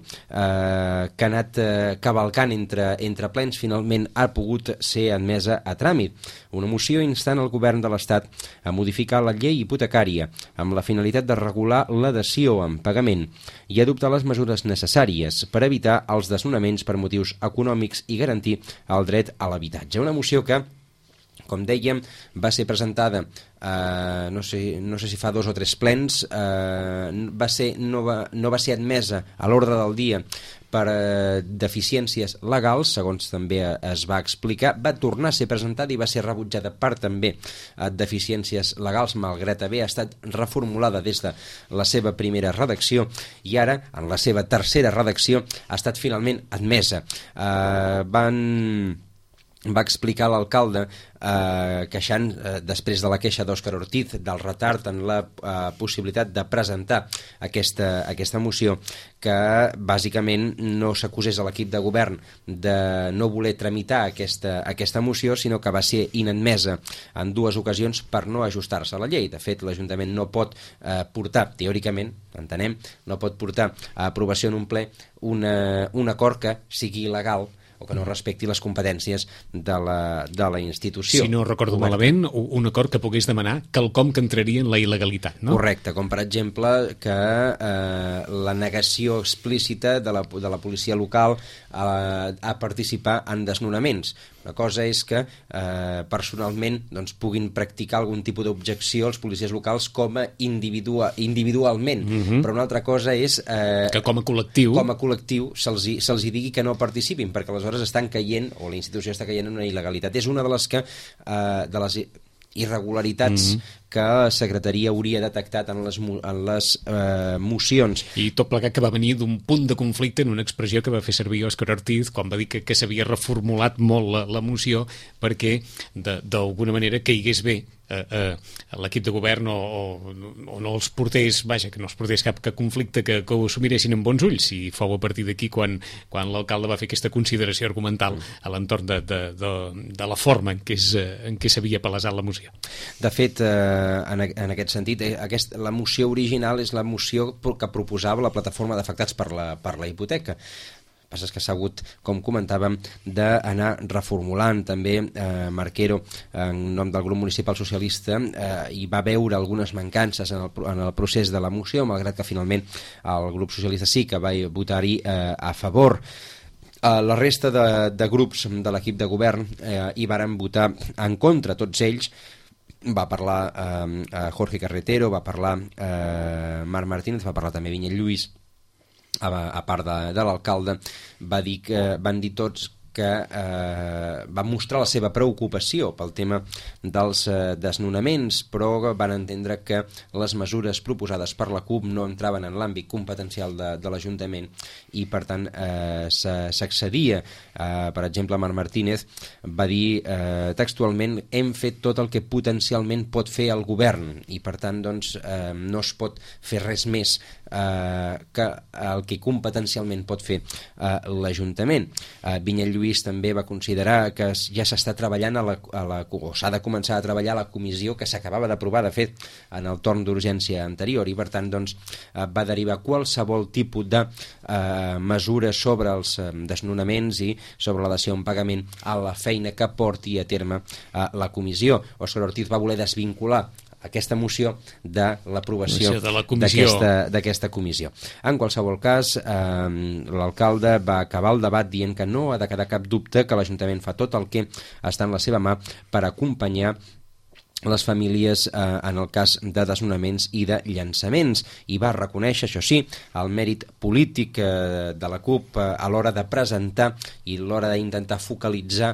eh, que ha anat eh, cavalcant entre, entre plens, finalment ha pogut ser admesa a tràmit. Una moció instant el govern de l'Estat a modificar la llei hipotecària amb la finalitat de regular la dació en pagament i adoptar les mesures necessàries per evitar els desnonaments per motius econòmics i garantir el dret a l'habitatge. Una moció que, com dèiem, va ser presentada eh, no sé, no sé si fa dos o tres plens, eh, va ser, no, va, no va ser admesa a l'ordre del dia per eh, deficiències legals, segons també es va explicar, va tornar a ser presentada i va ser rebutjada per també eh, deficiències legals, malgrat haver estat reformulada des de la seva primera redacció, i ara, en la seva tercera redacció, ha estat finalment admesa. Eh, van... va explicar l'alcalde eh, queixant, eh, després de la queixa d'Òscar Ortiz, del retard en la eh, possibilitat de presentar aquesta, aquesta moció, que bàsicament no s'acusés a l'equip de govern de no voler tramitar aquesta, aquesta moció, sinó que va ser inadmesa en dues ocasions per no ajustar-se a la llei. De fet, l'Ajuntament no pot eh, portar, teòricament, entenem, no pot portar a aprovació en un ple una, un acord que sigui il·legal o que no respecti les competències de la, de la institució. Si no recordo malament, un acord que pogués demanar quelcom que entraria en la il·legalitat, no? Correcte, com per exemple que eh, la negació explícita de la, de la policia local a, a participar en desnonaments. Una cosa és que eh, personalment doncs, puguin practicar algun tipus d'objecció als policies locals com a individua, individualment, mm-hmm. però una altra cosa és eh, que com a col·lectiu com a col·lectiu se'ls se'ls digui que no participin, perquè aleshores estan caient, o la institució està caient en una il·legalitat. És una de les que eh, de les irregularitats mm-hmm. que la secretaria hauria detectat en les, en les eh, mocions. I tot plegat que va venir d'un punt de conflicte en una expressió que va fer servir Òscar Ortiz quan va dir que, que s'havia reformulat molt la, la moció perquè d'alguna manera caigués bé a, a, a l'equip de govern o, o, o no els portés, vaja, que no els portés cap, cap conflicte, que, que ho assumiressin amb bons ulls, i fou a partir d'aquí quan, quan l'alcalde va fer aquesta consideració argumental a l'entorn de, de, de, de la forma en què és, en què s'havia palesat la moció. De fet, eh, en, en aquest sentit, eh, aquest, la moció original és la moció que proposava la plataforma d'afectats per la, per la hipoteca. El que passa és que s'ha hagut, com comentàvem, d'anar reformulant. També eh, Marquero, en nom del grup municipal socialista, eh, hi va veure algunes mancances en el, en el procés de la moció, malgrat que finalment el grup socialista sí que va votar-hi eh, a favor. Uh, la resta de, de grups de l'equip de govern eh, hi varen votar en contra, tots ells. Va parlar eh, Jorge Carretero, va parlar eh, Marc Martínez, va parlar també Vinyet Lluís, a, a part de, de l'alcalde. Va dir que, van dir tots que eh, va mostrar la seva preocupació pel tema dels eh, desnonaments, però van entendre que les mesures proposades per la CUP no entraven en l'àmbit competencial de, de l'Ajuntament i, per tant, eh, s'accedia. Eh, per exemple, Marc Martínez va dir eh, textualment: hem fet tot el que potencialment pot fer el govern i, per tant, doncs, eh, no es pot fer res més eh, que el que competencialment pot fer eh, l'Ajuntament. Eh, Vinyet Lluís també va considerar que ja s'està treballant a la, a la, o s'ha de començar a treballar a la comissió que s'acabava d'aprovar, de fet, en el torn d'urgència anterior, i per tant doncs, eh, va derivar qualsevol tipus de eh, mesura sobre els eh, desnonaments i sobre la dació en pagament a la feina que porti a terme eh, la comissió. Òscar Ortiz va voler desvincular aquesta moció de l'aprovació d'aquesta comissió. En qualsevol cas, eh, l'alcalde va acabar el debat dient que no ha de quedar cap dubte que l'Ajuntament fa tot el que està en la seva mà per acompanyar les famílies eh, en el cas de desnonaments i de llançaments, i va reconèixer, això sí, el mèrit polític eh, de la CUP eh, a l'hora de presentar i a l'hora d'intentar focalitzar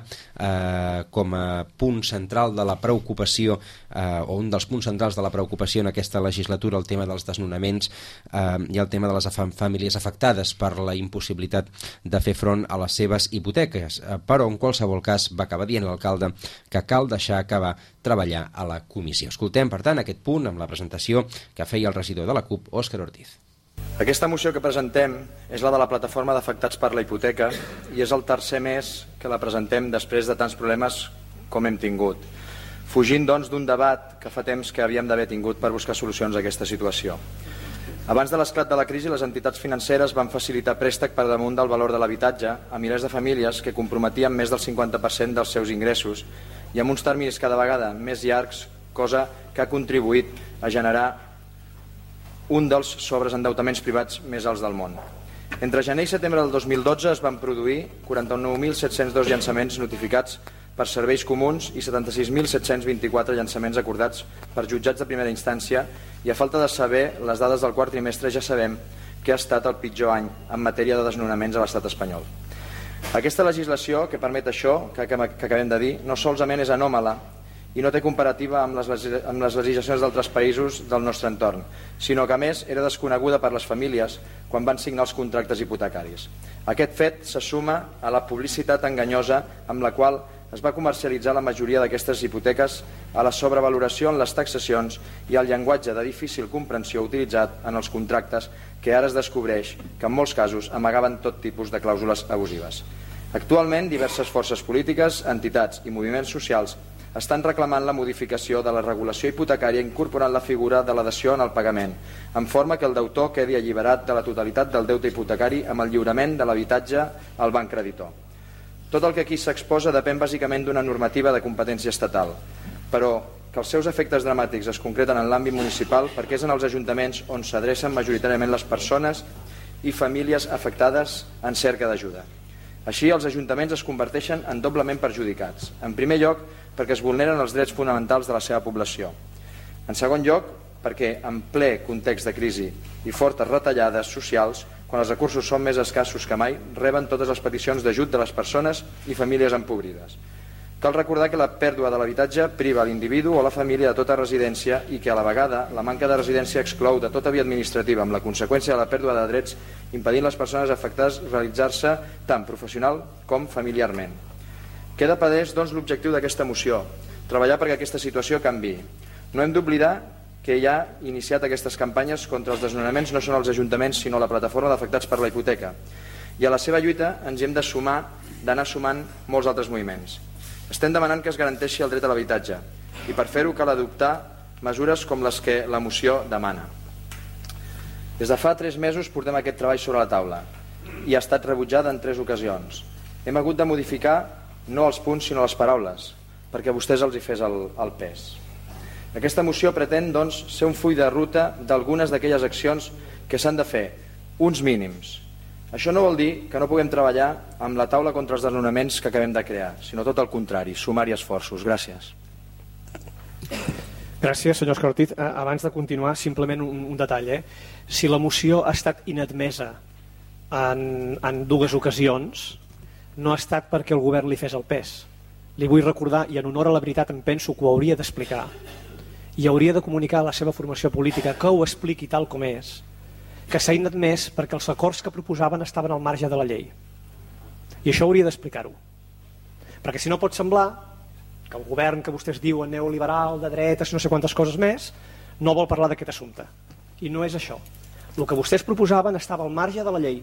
eh, com a punt central de la preocupació eh, o un dels punts centrals de la preocupació en aquesta legislatura el tema dels desnonaments eh, i el tema de les famílies afectades per la impossibilitat de fer front a les seves hipoteques. Eh, però en qualsevol cas va acabar dient l'alcalde que cal deixar acabar treballar a la comissió. Escoltem, per tant, aquest punt amb la presentació que feia el regidor de la CUP, Òscar Ortiz. Aquesta moció que presentem és la de la plataforma d'afectats per la hipoteca i és el tercer mes que la presentem després de tants problemes com hem tingut, fugint, doncs, d'un debat que fa temps que havíem d'haver tingut per buscar solucions a aquesta situació. Abans de l'esclat de la crisi, les entitats financeres van facilitar préstec per damunt del valor de l'habitatge a milers de famílies que comprometien més del cinquanta per cent dels seus ingressos i amb uns terminis cada vegada més llargs, cosa que ha contribuït a generar un dels sobreendeutaments privats més alts del món. Entre gener i setembre del dos mil dotze es van produir quaranta-nou mil set-cents dos llançaments notificats per serveis comuns i setanta-sis mil set-cents vint-i-quatre llançaments acordats per jutjats de primera instància, i a falta de saber les dades del quart trimestre ja sabem que ha estat el pitjor any en matèria de desnonaments a l'estat espanyol. Aquesta legislació que permet això, que, que, que acabem de dir, no solament és anòmala i no té comparativa amb les, amb les legislacions d'altres països del nostre entorn, sinó que a més era desconeguda per les famílies quan van signar els contractes hipotecaris. Aquest fet se suma a la publicitat enganyosa amb la qual es va comercialitzar la majoria d'aquestes hipoteques, a la sobrevaloració en les taxacions i al llenguatge de difícil comprensió utilitzat en els contractes, que ara es descobreix que en molts casos amagaven tot tipus de clàusules abusives. Actualment, diverses forces polítiques, entitats i moviments socials estan reclamant la modificació de la regulació hipotecària incorporant la figura de la dació en el pagament, en forma que el deutor quedi alliberat de la totalitat del deute hipotecari amb el lliurament de l'habitatge al banc creditor. Tot el que aquí s'exposa depèn bàsicament d'una normativa de competència estatal, però que els seus efectes dramàtics es concreten en l'àmbit municipal perquè és en els ajuntaments on s'adrecen majoritàriament les persones i famílies afectades en cerca d'ajuda. Així, els ajuntaments es converteixen en doblement perjudicats. En primer lloc, perquè es vulneren els drets fonamentals de la seva població. En segon lloc, perquè en ple context de crisi i fortes retallades socials, quan els recursos són més escassos que mai, reben totes les peticions d'ajut de les persones i famílies empobrides. Cal recordar que la pèrdua de l'habitatge priva l'individu o la família de tota residència i que a la vegada la manca de residència exclou de tota via administrativa amb la conseqüència de la pèrdua de drets, impedint les persones afectades realitzar-se tant professional com familiarment. Queda palès, doncs, l'objectiu d'aquesta moció, treballar perquè aquesta situació canviï. No hem d'oblidar que ja ha iniciat aquestes campanyes contra els desnonaments no són els ajuntaments sinó la plataforma d'afectats per la hipoteca, i a la seva lluita ens hem de sumar, d'anar sumant molts altres moviments. Estem demanant que es garanteixi el dret a l'habitatge i per fer-ho cal adoptar mesures com les que la moció demana. Des de fa tres mesos portem aquest treball sobre la taula i ha estat rebutjada en tres ocasions. Hem hagut de modificar no els punts sinó les paraules perquè a vostès els hi fes el, el pes. Aquesta moció pretén, doncs, ser un full de ruta d'algunes d'aquelles accions que s'han de fer, uns mínims. Això no vol dir que no puguem treballar amb la taula contra els desnonaments que acabem de crear, sinó tot el contrari, sumar-hi esforços. Gràcies. Gràcies, senyor Òscar Ortiz. Abans de continuar, simplement un, un detall. Eh? Si la moció ha estat inadmesa en, en dues ocasions, no ha estat perquè el govern li fes el pes. Li vull recordar, i en honor a la veritat em penso que ho hauria d'explicar, i hauria de comunicar a la seva formació política que ho expliqui tal com és, que s'ha inadmès perquè els acords que proposaven estaven al marge de la llei. I això hauria d'explicar-ho. Perquè si no pot semblar que el govern que vostès diuen neoliberal, de dretes, no sé quantes coses més, no vol parlar d'aquest assumpte. I no és això. El que vostès proposaven estava al marge de la llei.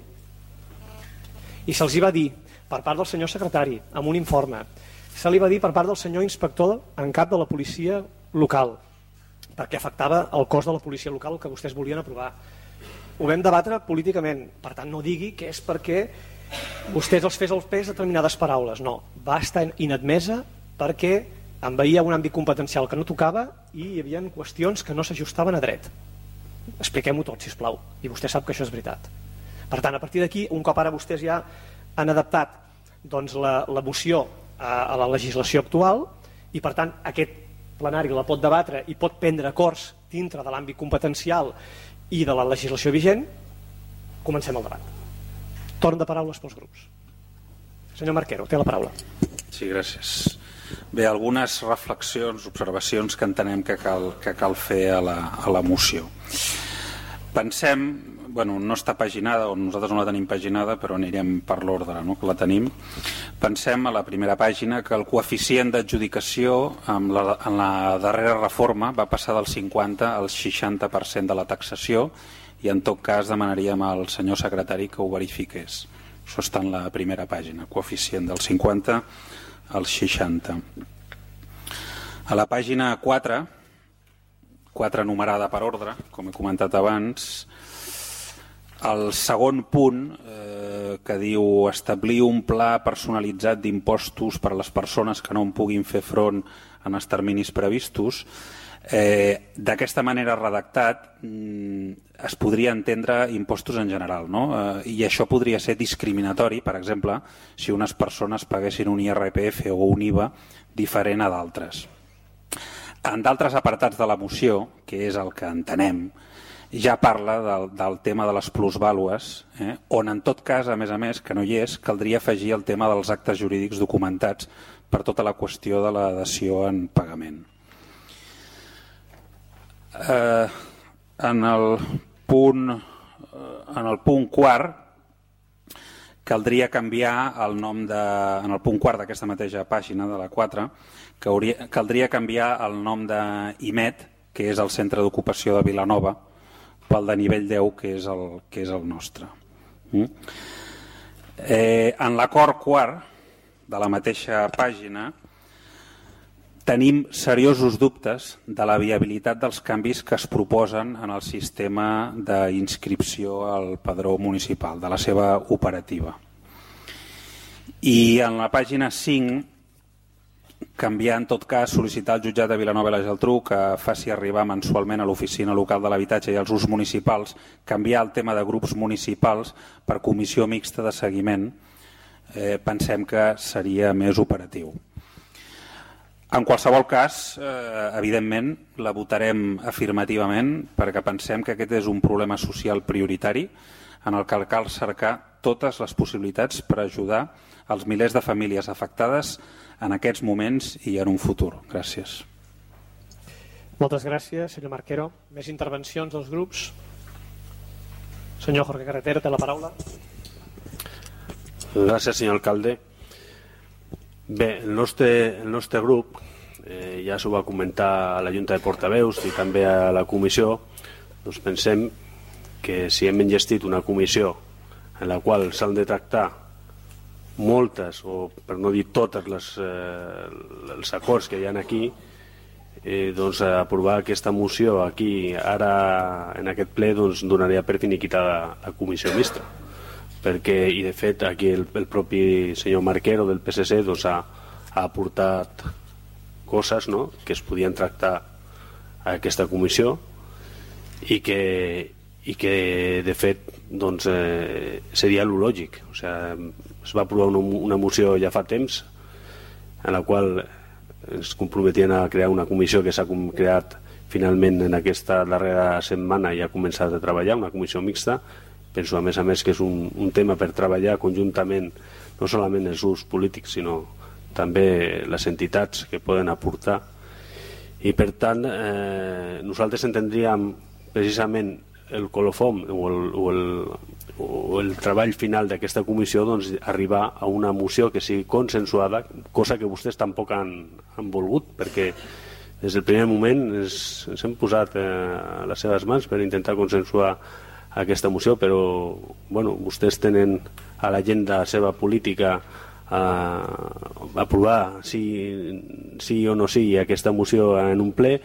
I se'ls hi va dir, per part del senyor secretari, amb un informe, se li va dir per part del senyor inspector en cap de la policia local, perquè afectava el cos de la policia local que vostès volien aprovar. Ho vam debatre políticament, per tant no digui que és perquè vostès els fes el pes determinades paraules. No, va estar inadmesa perquè envaïa un àmbit competencial que no tocava i hi havia qüestions que no s'ajustaven a dret. Expliquem-ho tot, sisplau, i vostè sap que això és veritat. Per tant, a partir d'aquí, un cop ara vostès ja han adaptat doncs, la, la moció a, a la legislació actual i per tant aquest plenari la pot debatre i pot prendre acords dintre de l'àmbit competencial i de la legislació vigent, comencem el debat. Torn de paraules pels grups. Senyor Marquero, té la paraula. Sí, gràcies. Bé, algunes reflexions, observacions que entenem que cal, que cal fer a la, a la moció. Pensem, bueno, no està paginada, o nosaltres no la tenim paginada, però anirem per l'ordre, no?, que la tenim. Pensem a la primera pàgina que el coeficient d'adjudicació en la, en la darrera reforma va passar del cinquanta al seixanta per cent de la taxació i en tot cas demanaríem al senyor secretari que ho verifiqués. Això està en la primera pàgina, coeficient del cinquanta al seixanta. A la pàgina quatre, quatre numerada per ordre, com he comentat abans, el segon punt eh, que diu establir un pla personalitzat d'impostos per a les persones que no en puguin fer front en els terminis previstos, eh, d'aquesta manera redactat mm, es podria entendre impostos en general, no? Eh, i això podria ser discriminatori, per exemple, si unes persones paguessin un I R P F o un I V A diferent a d'altres. En d'altres apartats de la moció, que és el que entenem, ja parla del, del tema de les plusvàlues, eh, on en tot cas, a més a més, que no hi és, caldria afegir el tema dels actes jurídics documentats per tota la qüestió de la dació en pagament. Eh, en el punt en el punt quart caldria canviar el nom de, en el punt quart d'aquesta mateixa pàgina de la quatre, que hauria, caldria canviar el nom d'I M E T, que és el centre d'ocupació de Vilanova, pel de nivell deu, que és el, que és el nostre. Mm? Eh, en l'acord quart de la mateixa pàgina tenim seriosos dubtes de la viabilitat dels canvis que es proposen en el sistema d'inscripció al padró municipal, de la seva operativa. I en la pàgina cinc, canviar en tot cas, sol·licitar al jutjat de Vilanova i la Geltrú que faci arribar mensualment a l'oficina local de l'habitatge i als ús municipals, canviar el tema de grups municipals per comissió mixta de seguiment, eh, pensem que seria més operatiu. En qualsevol cas, eh, evidentment, la votarem afirmativament perquè pensem que aquest és un problema social prioritari en el que cal cercar totes les possibilitats per ajudar els milers de famílies afectades en aquests moments i en un futur. Gràcies. Moltes gràcies, senyor Marquero. Més intervencions dels grups? Senyor Jorge Carretero, té la paraula. Gràcies, senyor alcalde. Bé, el nostre, el nostre grup, eh, ja s'ho va comentar a la Junta de Portaveus i també a la comissió, doncs pensem que si hem enllestit una comissió en la qual s'han de tractar moltes, o per no dir totes les, eh, els acords que hi ha aquí, eh, doncs aprovar aquesta moció aquí ara en aquest ple doncs donaria per finiquitada la comissió mixta, perquè i de fet aquí el, el propi senyor Marquero del P S C doncs ha, ha aportat coses, no?, que es podien tractar a aquesta comissió i que, i que de fet doncs, eh, seria el lògic. O sigui, es va aprovar una, una moció ja fa temps en la qual ens comprometien a crear una comissió que s'ha creat finalment en aquesta darrera setmana i ha començat a treballar, una comissió mixta, penso a més a més que és un, un tema per treballar conjuntament, no solament els grups polítics sinó també les entitats que poden aportar, i per tant eh, nosaltres entendríem precisament el colofom o el, o el, o el treball final d'aquesta comissió, doncs arribar a una moció que sigui consensuada, cosa que vostès tampoc han, han volgut, perquè des del primer moment ens, ens hem posat eh, a les seves mans per intentar consensuar aquesta moció, però bueno, vostès tenen a l'agenda seva política a aprovar sí, sí o no sí aquesta moció en un ple,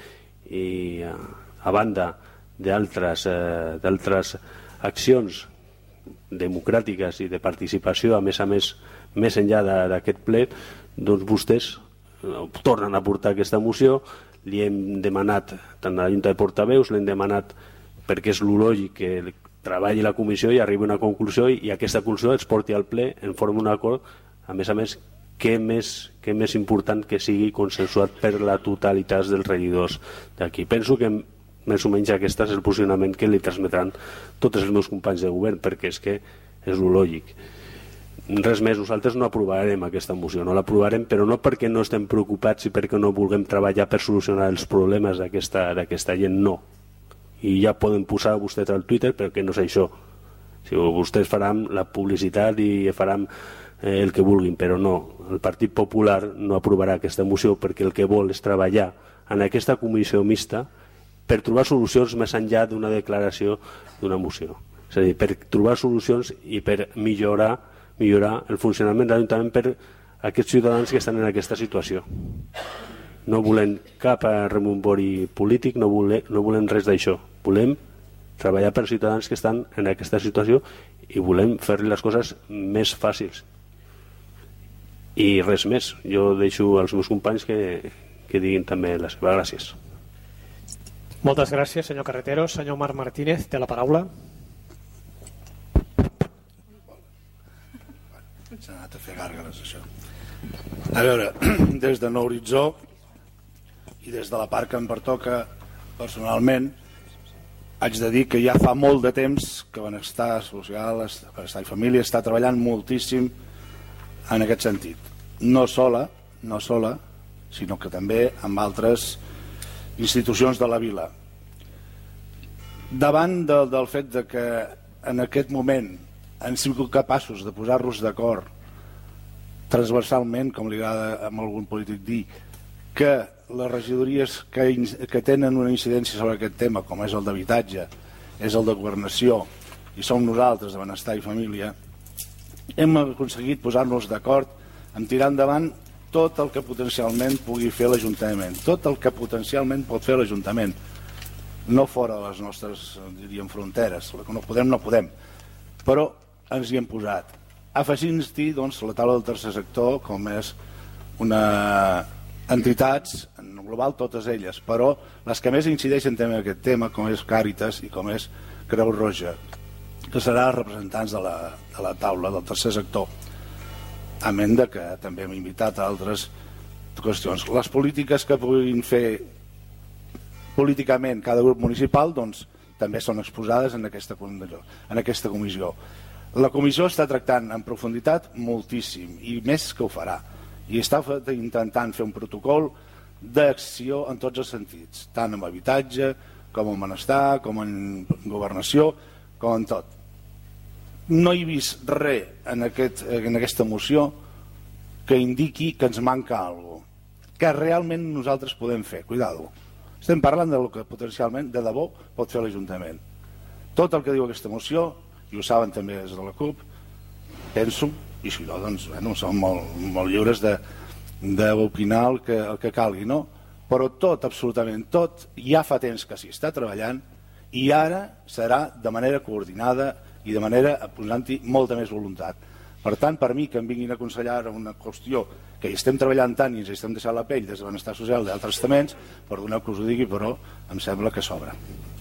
i a, a banda d'altres eh, d'altres accions democràtiques i de participació, a més a més més enllà d'aquest ple, doncs vostès tornen a portar aquesta moció. Li hem demanat tant a la Junta de Portaveus, l'hem demanat perquè és lo lògic que treballi la comissió i arribi a una conclusió, i aquesta conclusió es porti al ple en forma d'un acord. A més a més, què més, què més important que sigui consensuat per la totalitat dels regidors d'aquí. Penso que més o menys aquest és el posicionament que li transmetran tots els meus companys de govern, perquè és que és lo lògic. Res més, nosaltres no aprovarem aquesta moció, no l'aprovarem, però no perquè no estem preocupats i perquè no vulguem treballar per solucionar els problemes d'aquesta d'aquesta gent, no. I ja poden posar vostès al Twitter, perquè no és això. Si vostès faran la publicitat i faran eh, el que vulguin, però no. El Partit Popular no aprovarà aquesta moció perquè el que vol és treballar en aquesta comissió mixta per trobar solucions més enllà d'una declaració d'una moció. És a dir, per trobar solucions i per millorar millorar el funcionament de l'Ajuntament per aquests ciutadans que estan en aquesta situació. No volem cap remumbori polític, no volem, no volem res d'això. Volem treballar per ciutadans que estan en aquesta situació i volem fer-li les coses més fàcils. I res més. Jo deixo als meus companys que, que diguin també les seves gràcies. Moltes gràcies, senyor Carretero. Senyor Marc Martínez, té la paraula. S'ha anat a fer gàrgares, això. A veure, des de Nou Horitzó i des de la part que em pertoca personalment, haig de dir que ja fa molt de temps que Benestar Social, Benestar i Família està treballant moltíssim en aquest sentit. No sola, no sola, sinó que també amb altres institucions de la vila. Davant de, del fet de que en aquest moment han sigut capaços de posar-los d'acord transversalment, com li agrada a algun polític dir, que les regidories que, que tenen una incidència sobre aquest tema, com és el d'habitatge, és el de governació, i som nosaltres de Benestar i Família, hem aconseguit posar-nos d'acord en tirar endavant tot el que potencialment pugui fer l'Ajuntament, tot el que potencialment pot fer l'Ajuntament, no fora de les nostres, diríem, fronteres. El que no podem, no podem. Però ens hi hem posat. Afegint-hi doncs, la taula del tercer sector, com és una entitats, en global totes elles, però les que més incideixen també en aquest tema, com és Càritas i com és Creu Roja, que seran els representants de la, de la taula del tercer sector. A ment de que també hem invitat a altres qüestions. Les polítiques que puguin fer políticament cada grup municipal doncs, també són exposades en aquesta, en aquesta comissió. La comissió està tractant en profunditat moltíssim, i més que ho farà, i està intentant fer un protocol d'acció en tots els sentits, tant en habitatge, com en benestar, com en governació, com en tot. No he vist res en, aquest, en aquesta moció que indiqui que ens manca alguna cosa, que realment nosaltres podem fer. Cuidado. Estem parlant del que potencialment, de debò, pot fer l'Ajuntament. Tot el que diu aquesta moció, i ho saben també des de la CUP, penso, i si no, doncs, bueno, som molt, molt lliures d'opinar el, que, el que calgui, no? Però tot, absolutament tot, ja fa temps que s'hi està treballant i ara serà de manera coordinada i de manera posant-hi molta més voluntat. Per tant, per mi, que em vinguin a aconsellar una qüestió que hi estem treballant tant i ens estem deixant la pell des de Benestar Social d'altres estaments, perdoneu que us ho digui, però em sembla que sobra.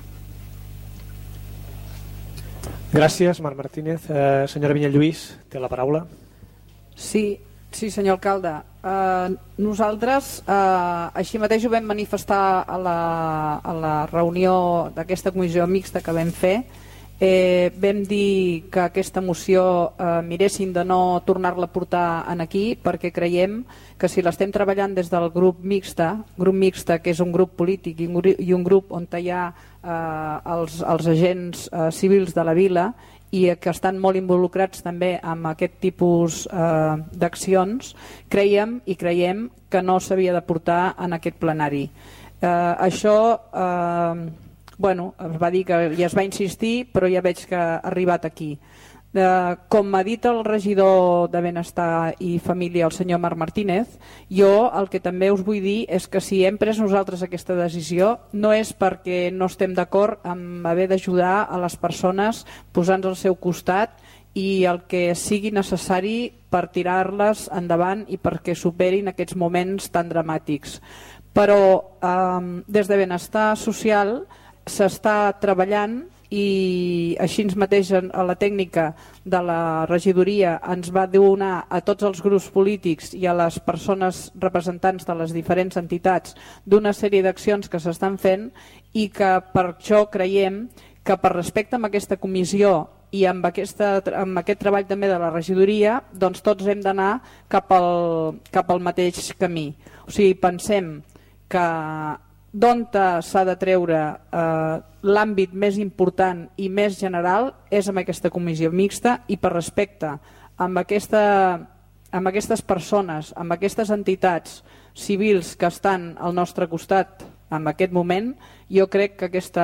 Gràcies, Marc Martínez. Eh, senyora Vinyalluís, té la paraula. Sí, sí, senyor alcalde. Eh, nosaltres eh, així mateix ho vam manifestar a la, a la reunió d'aquesta comissió mixta que vam fer, Eh, vam dir que aquesta moció eh, miressin de no tornar-la a portar en aquí, perquè creiem que si l'estem treballant des del grup mixta, grup mixta que és un grup polític i un grup, i un grup on hi ha eh, els, els agents eh, civils de la vila i que estan molt involucrats també amb aquest tipus eh, d'accions, creiem i creiem que no s'havia de portar en aquest plenari. Eh, això... Eh, Bueno, es va dir que ja es va insistir, però ja veig que ha arribat aquí. Eh, com ha dit el regidor de Benestar i Família, el senyor Marc Martínez, jo el que també us vull dir és que si hem pres nosaltres aquesta decisió no és perquè no estem d'acord amb haver d'ajudar a les persones posant-nos al seu costat i el que sigui necessari per tirar-les endavant i perquè superin aquests moments tan dramàtics. Però eh, des de Benestar Social s'està treballant i així mateix a la tècnica de la regidoria ens va donar a tots els grups polítics i a les persones representants de les diferents entitats d'una sèrie d'accions que s'estan fent i que per això creiem que per respecte amb aquesta comissió i amb, aquesta, amb aquest treball també de la regidoria, doncs tots hem d'anar cap al, cap al mateix camí. O sigui, pensem que d'on s'ha de treure eh, l'àmbit més important i més general és amb aquesta comissió mixta i per respecte amb, aquesta, amb aquestes persones, amb aquestes entitats civils que estan al nostre costat en aquest moment, jo crec que aquesta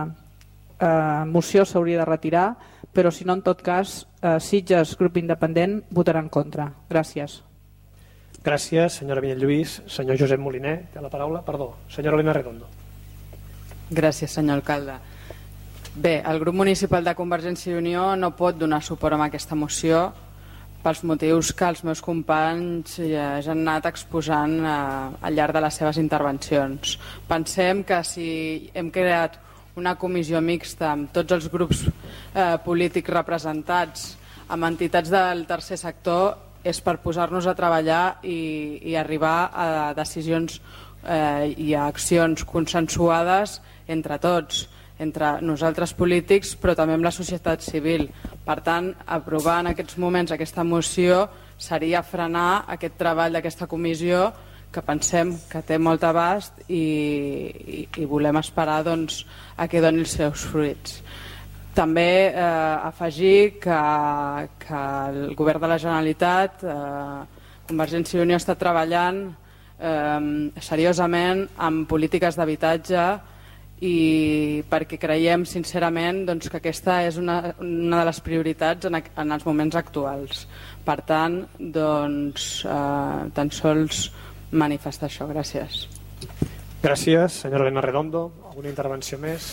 eh, moció s'hauria de retirar, però si no en tot cas eh, Sitges, grup independent, votarà en contra. Gràcies. Gràcies, senyora Vinyet Lluís. Senyor Josep Moliner, té la paraula. Perdó, senyora Elena Redondo. Gràcies, senyor alcalde. Bé, el grup municipal de Convergència i Unió no pot donar suport a aquesta moció pels motius que els meus companys ja han anat exposant eh, al llarg de les seves intervencions. Pensem que si hem creat una comissió mixta amb tots els grups eh, polítics representats, amb entitats del tercer sector, és per posar-nos a treballar i, i arribar a decisions eh, i a accions consensuades entre tots, entre nosaltres polítics, però també amb la societat civil. Per tant, aprovar en aquests moments aquesta moció seria frenar aquest treball d'aquesta comissió que pensem que té molt abast i, i, i volem esperar doncs, a que doni els seus fruits. També eh, afegir que, que el govern de la Generalitat, eh, Convergència i Unió, està treballant eh, seriosament en polítiques d'habitatge i perquè creiem sincerament doncs, que aquesta és una, una de les prioritats en, en els moments actuals. Per tant, doncs, eh, tan sols manifestar això. Gràcies. Gràcies, senyora Elena Redondo. Alguna intervenció més?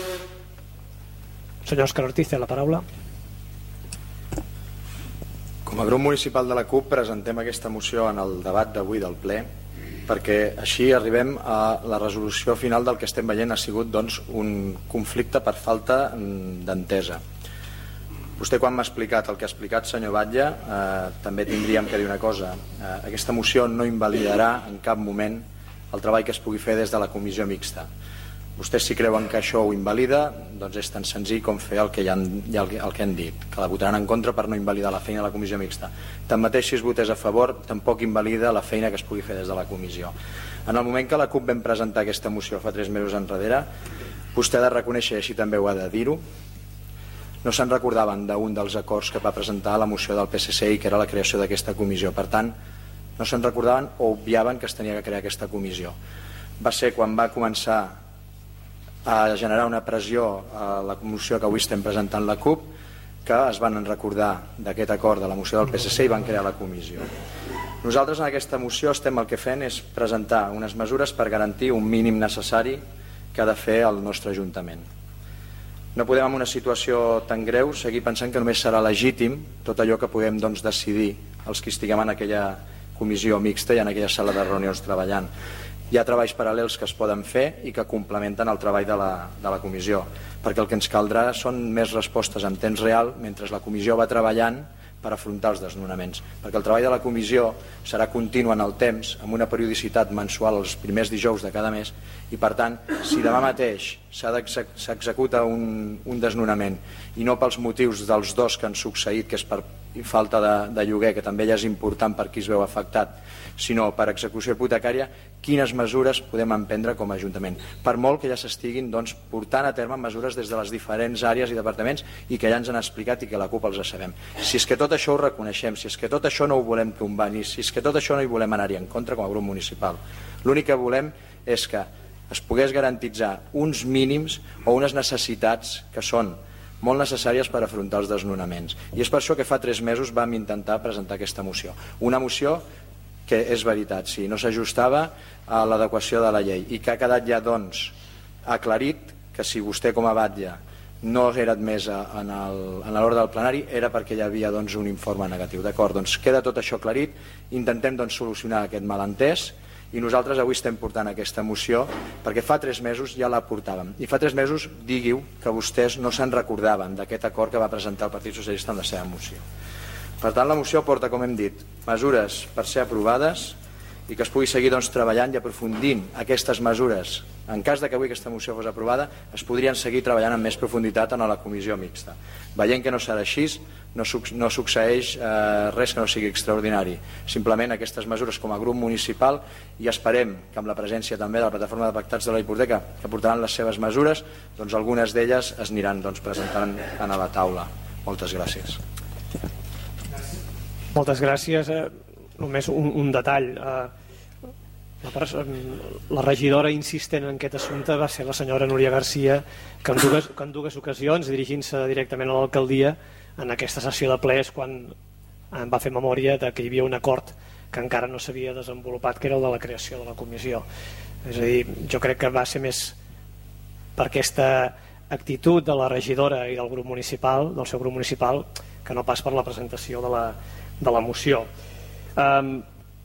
Senyor Òscar Ortiz, té la paraula. Com a grup municipal de la CUP presentem aquesta moció en el debat d'avui del ple perquè així arribem a la resolució final del que estem veient ha sigut doncs, un conflicte per falta d'entesa. Vostè quan m'ha explicat el que ha explicat, senyor Batlle, eh, també tindríem que dir una cosa. Eh, aquesta moció no invalidarà en cap moment el treball que es pugui fer des de la comissió mixta. Vostès si creuen que això ho invalida, doncs és tan senzill com fer el que, ja han, ja el, el que han dit, que la votaran en contra per no invalidar la feina de la comissió mixta. Tanmateix, si es votés a favor, tampoc invalida la feina que es pugui fer des de la comissió. En el moment que la CUP vam presentar aquesta moció fa tres mesos enrere, vostè ha de reconèixer, i així també ho ha de dir-ho, no se'n recordaven d'un dels acords que va presentar la moció del P S C i que era la creació d'aquesta comissió. Per tant, no se'n recordaven o obviaven que es tenia que crear aquesta comissió. Va ser quan va començar a generar una pressió a la moció que avui estem presentant la CUP que es van recordar d'aquest acord de la moció del P S C i van crear la comissió. Nosaltres en aquesta moció estem el que fem és presentar unes mesures per garantir un mínim necessari que ha de fer el nostre Ajuntament. No podem en una situació tan greu seguir pensant que només serà legítim tot allò que puguem doncs, decidir els que estiguem en aquella comissió mixta i en aquella sala de reunions treballant. Hi ha treballs paral·lels que es poden fer i que complementen el treball de la, de la comissió, perquè el que ens caldrà són més respostes en temps real mentre la comissió va treballant per afrontar els desnonaments, perquè el treball de la comissió serà continu en el temps, amb una periodicitat mensual els primers dijous de cada mes, i per tant, si demà mateix s'executa un, un desnonament i no pels motius dels dos que han succeït, que és per falta de, de lloguer, que també ja és important per qui es veu afectat, sinó per execució hipotecària, quines mesures podem emprendre com a Ajuntament. Per molt que ja s'estiguin doncs, portant a terme mesures des de les diferents àrees i departaments i que ja ens han explicat i que la CUP els sabem. Si és que tot això ho reconeixem, si és que tot això no ho volem tombar, ni si és que tot això no hi volem anar-hi en contra com a grup municipal, l'únic que volem és que es pogués garantitzar uns mínims o unes necessitats que són molt necessàries per afrontar els desnonaments. I és per això que fa tres mesos vam intentar presentar aquesta moció. Una moció que és veritat, sí, no s'ajustava a l'adequació de la llei i que ha quedat ja doncs aclarit que si vostè com a batlle no era admès en l'ordre del plenari era perquè hi havia doncs, un informe negatiu. D'acord, doncs queda tot això aclarit, intentem doncs, solucionar aquest malentès i nosaltres avui estem portant aquesta moció perquè fa tres mesos ja la portàvem i fa tres mesos diguiu que vostès no se'n recordaven d'aquest acord que va presentar el Partit Socialista en la seva moció. Per tant, la moció porta, com hem dit, mesures per ser aprovades i que es pugui seguir doncs, treballant i aprofundint aquestes mesures. En cas de que avui aquesta moció fos aprovada, es podrien seguir treballant amb més profunditat en la comissió mixta. Veient que no serà així, no, suc no succeeix eh, res que no sigui extraordinari. Simplement aquestes mesures com a grup municipal i esperem que amb la presència també de la plataforma de pactats de la hipoteca que portaran les seves mesures, doncs algunes d'elles es aniran doncs, presentant a la taula. Moltes gràcies. Moltes gràcies. Eh, només un, un detall. Eh, la, la regidora insistent en aquest assumpte va ser la senyora Núria Garcia, que en dues, que en dues ocasions, dirigint-se directament a l'alcaldia, en aquesta sessió de ple és quan em va fer memòria de que hi havia un acord que encara no s'havia desenvolupat, que era el de la creació de la comissió. És a dir, jo crec que va ser més per aquesta actitud de la regidora i del grup municipal, del seu grup municipal, que no pas per la presentació de la, de la moció. Um,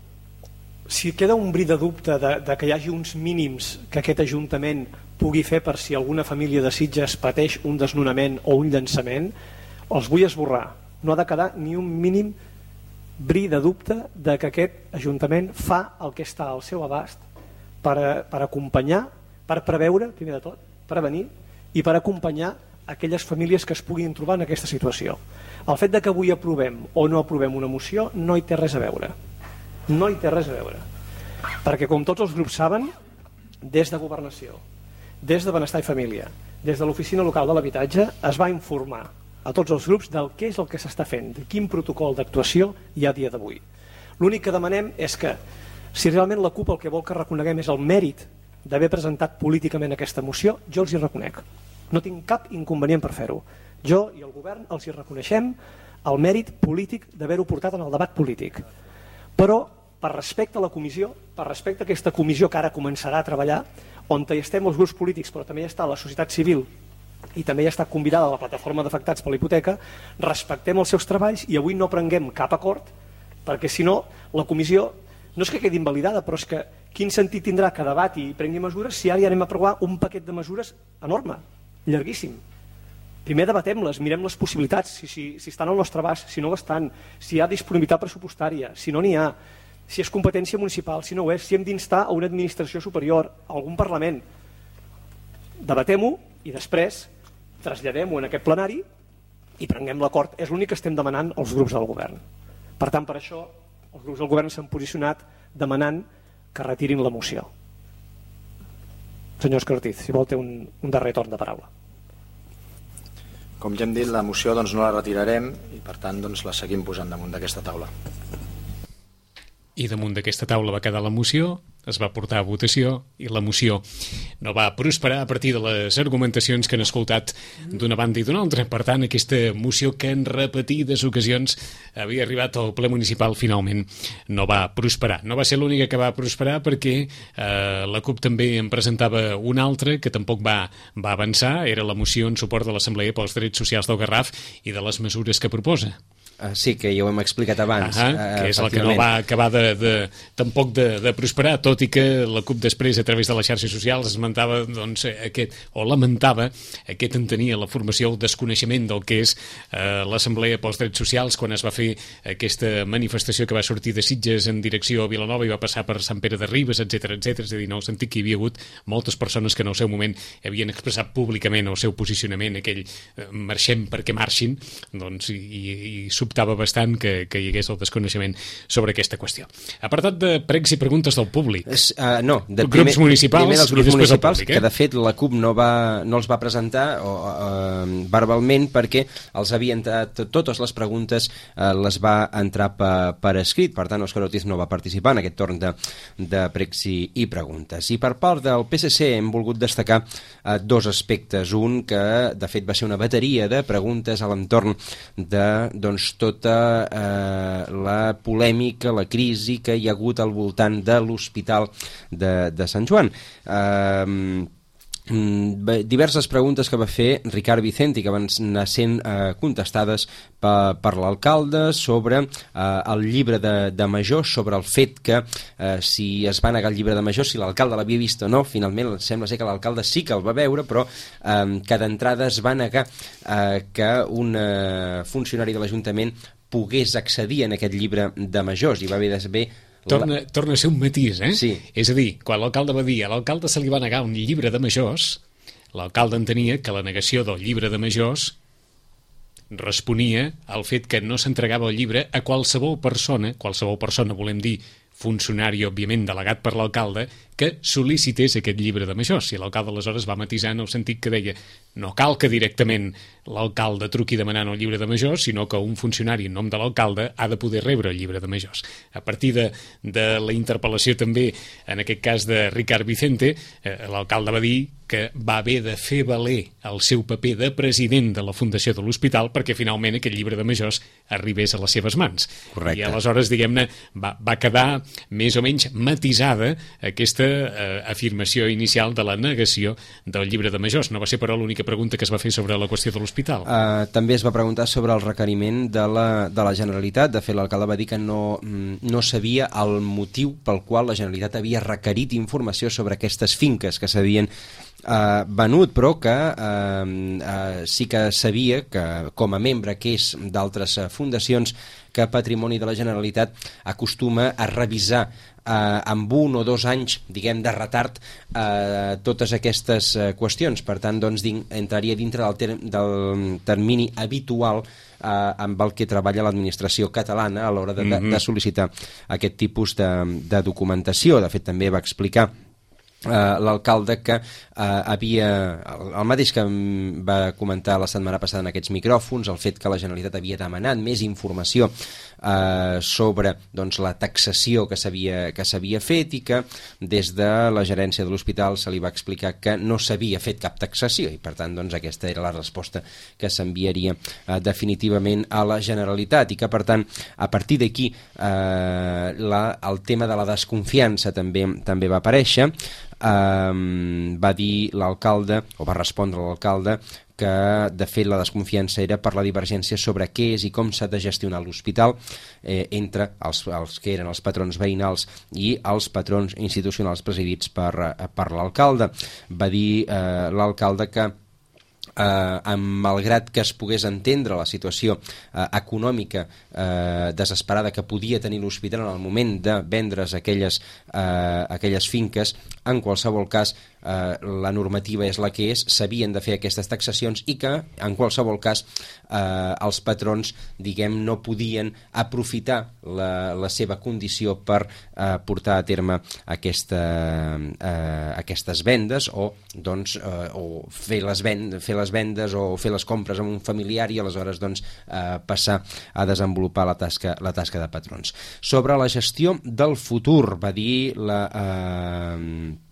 si queda un bri de dubte de, de que hi hagi uns mínims que aquest Ajuntament pugui fer per si alguna família de Sitges pateix un desnonament o un llançament, els vull esborrar. No ha de quedar ni un mínim bri de dubte de que aquest Ajuntament fa el que està al seu abast per, per acompanyar, per preveure, primer de tot, prevenir i per acompanyar aquelles famílies que es puguin trobar en aquesta situació. El fet de que avui aprovem o no aprovem una moció no hi té res a veure. No hi té res a veure. Perquè, com tots els grups saben, des de Governació, des de Benestar i Família, des de l'Oficina Local de l'Habitatge, es va informar a tots els grups del què és el que s'està fent, de quin protocol d'actuació hi ha a dia d'avui. L'únic que demanem és que, si realment la CUP el que vol que reconeguem és el mèrit d'haver presentat políticament aquesta moció, jo els hi reconec. No tinc cap inconvenient per fer-ho. Jo i el govern els hi reconeixem el mèrit polític d'haver-ho portat en el debat polític. Però, per respecte a la comissió, per respecte a aquesta comissió que ara començarà a treballar, on hi estem els grups polítics, però també hi està la societat civil i també hi està convidada la plataforma d'afectats per la hipoteca, respectem els seus treballs i avui no prenguem cap acord, perquè si no, la comissió no és que quedi invalidada, però és que quin sentit tindrà que debati i prengui mesures si ara ja anem a aprovar un paquet de mesures enorme, llarguíssim. Primer debatem-les, mirem les possibilitats, si, si, si estan al nostre abast, si no ho estan, si hi ha disponibilitat pressupostària, si no n'hi ha, si és competència municipal, si no ho és, si hem d'instar a una administració superior, a algun Parlament. Debatem-ho i després traslladem-ho en aquest plenari i prenguem l'acord. És l'únic que estem demanant els grups del govern. Per tant, per això, els grups del govern s'han posicionat demanant que retirin la moció. Senyor Escartiz, si vol té un, un darrer torn de paraula. Com ja hem dit, la moció doncs, no la retirarem i per tant doncs, la seguim posant damunt d'aquesta taula. I damunt d'aquesta taula va quedar la moció, es va portar a votació i la moció no va prosperar a partir de les argumentacions que han escoltat d'una banda i d'una altra. Per tant, aquesta moció que en repetides ocasions havia arribat al ple municipal finalment no va prosperar. No va ser l'única que va prosperar perquè eh, la CUP també en presentava una altra que tampoc va, va avançar. Era la moció en suport de l'Assemblea pels Drets Socials del Garraf i de les mesures que proposa. Uh, sí, que ja ho hem explicat abans. Ah, uh, que és la que no va acabar de, de, tampoc de, de prosperar, tot i que la CUP després, a través de les xarxes socials, esmentava, doncs, aquest, o lamentava aquest entenia la formació, el desconeixement del que és uh, l'Assemblea pels Drets Socials, quan es va fer aquesta manifestació que va sortir de Sitges en direcció a Vilanova i va passar per Sant Pere de Ribes, etcètera, etcètera. És a dir, no, sentit que hi havia hagut moltes persones que en el seu moment havien expressat públicament el seu posicionament, aquell uh, marxem perquè marxin, doncs, i, i, i sobtava bastant que, que hi hagués el desconeixement sobre aquesta qüestió. Apartat de pregs i preguntes del públic. Es, uh, no, de grups primer, municipals primer dels grups i després municipals, públic, eh? que de fet la CUP no, va, no els va presentar o, uh, verbalment perquè els havia entrat, totes les preguntes uh, les va entrar per, per escrit, per tant Òscar Ortiz no va participar en aquest torn de, de pregs i, i preguntes. I per part del P S C hem volgut destacar uh, dos aspectes. Un que de fet va ser una bateria de preguntes a l'entorn de, doncs, tota eh, la polèmica, la crisi que hi ha hagut al voltant de l'Hospital de, de Sant Joan. Eh, diverses preguntes que va fer Ricard Vicente que van anar sent eh, contestades per, per l'alcalde sobre eh, el llibre de, de majors, sobre el fet que eh, si es va negar el llibre de majors, si l'alcalde l'havia vist o no. Finalment sembla ser que l'alcalde sí que el va veure, però eh, que d'entrada es va negar eh, que un eh, funcionari de l'Ajuntament pogués accedir en aquest llibre de majors, i va haver d'haver Torna, torna a ser un matís, eh? Sí. És a dir, quan l'alcalde va dir a l'alcalde se li va negar un llibre de majors, l'alcalde entenia que la negació del llibre de majors responia al fet que no s'entregava el llibre a qualsevol persona, qualsevol persona volem dir funcionari, òbviament, delegat per l'alcalde, que sol·licités aquest llibre de majors. I l'alcalde aleshores va matisar en el sentit que deia no cal que directament l'alcalde truqui demanant el llibre de majors, sinó que un funcionari en nom de l'alcalde ha de poder rebre el llibre de majors. A partir de, de la interpel·lació també, en aquest cas de Ricard Vicente, eh, l'alcalde va dir que va haver de fer valer el seu paper de president de la Fundació de l'Hospital perquè finalment aquest llibre de majors arribés a les seves mans. Correcte. I aleshores, diguem-ne, va, va quedar més o menys matisada aquesta eh, afirmació inicial de la negació del llibre de majors. No va ser, però, l'única pregunta que es va fer sobre la qüestió de l'hospital. Uh, també es va preguntar sobre el requeriment de la, de la Generalitat. De fet, l'alcalde va dir que no, no sabia el motiu pel qual la Generalitat havia requerit informació sobre aquestes finques que s'havien Uh, venut, però que uh, uh, sí que sabia que com a membre que és d'altres uh, fundacions, que Patrimoni de la Generalitat acostuma a revisar uh, amb un o dos anys, diguem, de retard uh, totes aquestes uh, qüestions. Per tant, doncs, din, entraria dintre del, ter del termini habitual uh, amb el que treballa l'administració catalana a l'hora de, mm-hmm. de, de sol·licitar aquest tipus de, de documentació. De fet, també va explicar Uh, l'alcalde que uh, havia, el, el mateix que va comentar la setmana passada en aquests micròfons, el fet que la Generalitat havia demanat més informació uh, sobre, doncs, la taxació que s'havia que s'havia fet, i que des de la gerència de l'hospital se li va explicar que no s'havia fet cap taxació, i per tant, doncs, aquesta era la resposta que s'enviaria uh, definitivament a la Generalitat, i que per tant, a partir d'aquí uh, la, el tema de la desconfiança també, també va aparèixer. Um, va dir l'alcalde, o va respondre l'alcalde, que de fet la desconfiança era per la divergència sobre què és i com s'ha de gestionar l'hospital eh, entre els, els que eren els patrons veïnals i els patrons institucionals presidits per, per l'alcalde. Va dir eh, l'alcalde que Eh, malgrat que es pogués entendre la situació eh, econòmica eh, desesperada que podia tenir l'hospital en el moment de vendre's aquelles, eh, aquelles finques, en qualsevol cas eh, la normativa és la que és, s'havien de fer aquestes taxacions, i que en qualsevol cas eh, els patrons, diguem, no podien aprofitar la, la seva condició per eh, portar a terme aquesta, eh, aquestes vendes, o, doncs, eh, o fer les vendes, fer les vendes o fer les compres amb un familiar, i aleshores, doncs, eh, passar a desenvolupar la tasca, la tasca de patrons. Sobre la gestió del futur, va dir la, eh,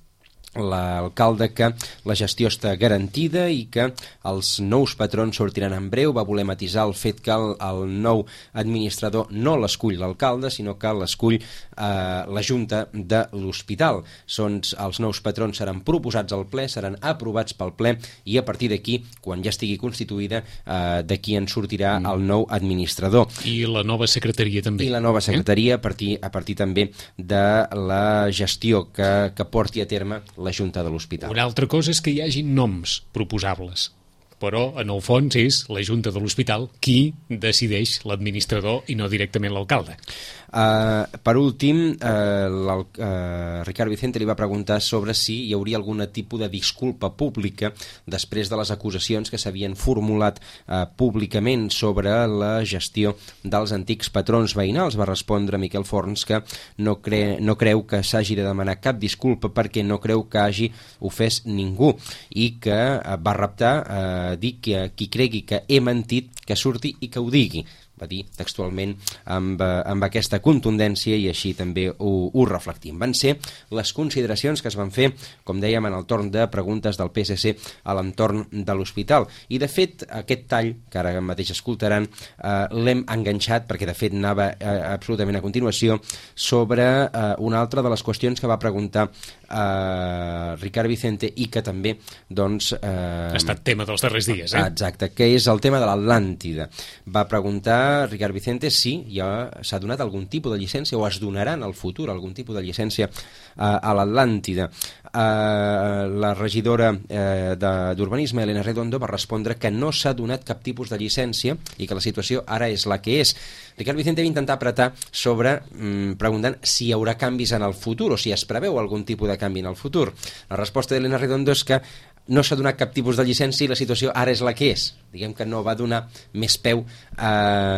l'alcalde que la gestió està garantida i que els nous patrons sortiran en breu. Va voler matisar el fet que el, el nou administrador no l'escull l'alcalde, sinó que l'escull eh, la Junta de l'Hospital. Són, els nous patrons seran proposats al ple, seran aprovats pel ple i a partir d'aquí, quan ja estigui constituïda, eh, d'aquí en sortirà mm. el nou administrador. I la nova secretaria també. I la nova secretaria a partir, a partir també de la gestió que, que porti a terme la Junta de l'Hospital. Una altra cosa és que hi hagi noms proposables, però en el fons és la Junta de l'Hospital qui decideix l'administrador i no directament l'alcalde. Uh, per últim, uh, uh, Ricard Vicente li va preguntar sobre si hi hauria algun tipus de disculpa pública després de les acusacions que s'havien formulat uh, públicament sobre la gestió dels antics patrons veïnals. Va respondre Miquel Forns que no, cre no creu que s'hagi de demanar cap disculpa perquè no creu que hagi ofès ningú i que uh, va reptar a uh, dir que qui cregui que he mentit que surti i que ho digui. Va dir textualment amb, amb aquesta contundència i així també ho, ho reflectim. Van ser les consideracions que es van fer, com dèiem, en el torn de preguntes del P S C a l'entorn de l'hospital. I de fet, aquest tall, que ara mateix escoltaran, eh, l'hem enganxat, perquè de fet anava eh, absolutament a continuació, sobre eh, una altra de les qüestions que va preguntar eh, Ricard Vicente i que també doncs, eh, ha estat tema dels darrers dies. Eh? Exacte, que és el tema de l'Atlàntida. Va preguntar Ricard Vicente si ja s'ha donat algun tipus de llicència o es donarà en el futur algun tipus de llicència uh, a l'Atlàntida. Uh, la regidora uh, d'Urbanisme, Elena Redondo, va respondre que no s'ha donat cap tipus de llicència i que la situació ara és la que és. Ricard Vicente va intentar apretar sobre, um, preguntant si hi haurà canvis en el futur o si es preveu algun tipus de canvi en el futur. La resposta d'Elena Redondo és que no s'ha donat cap tipus de llicència i la situació ara és la que és. Diguem que no va donar més peu a,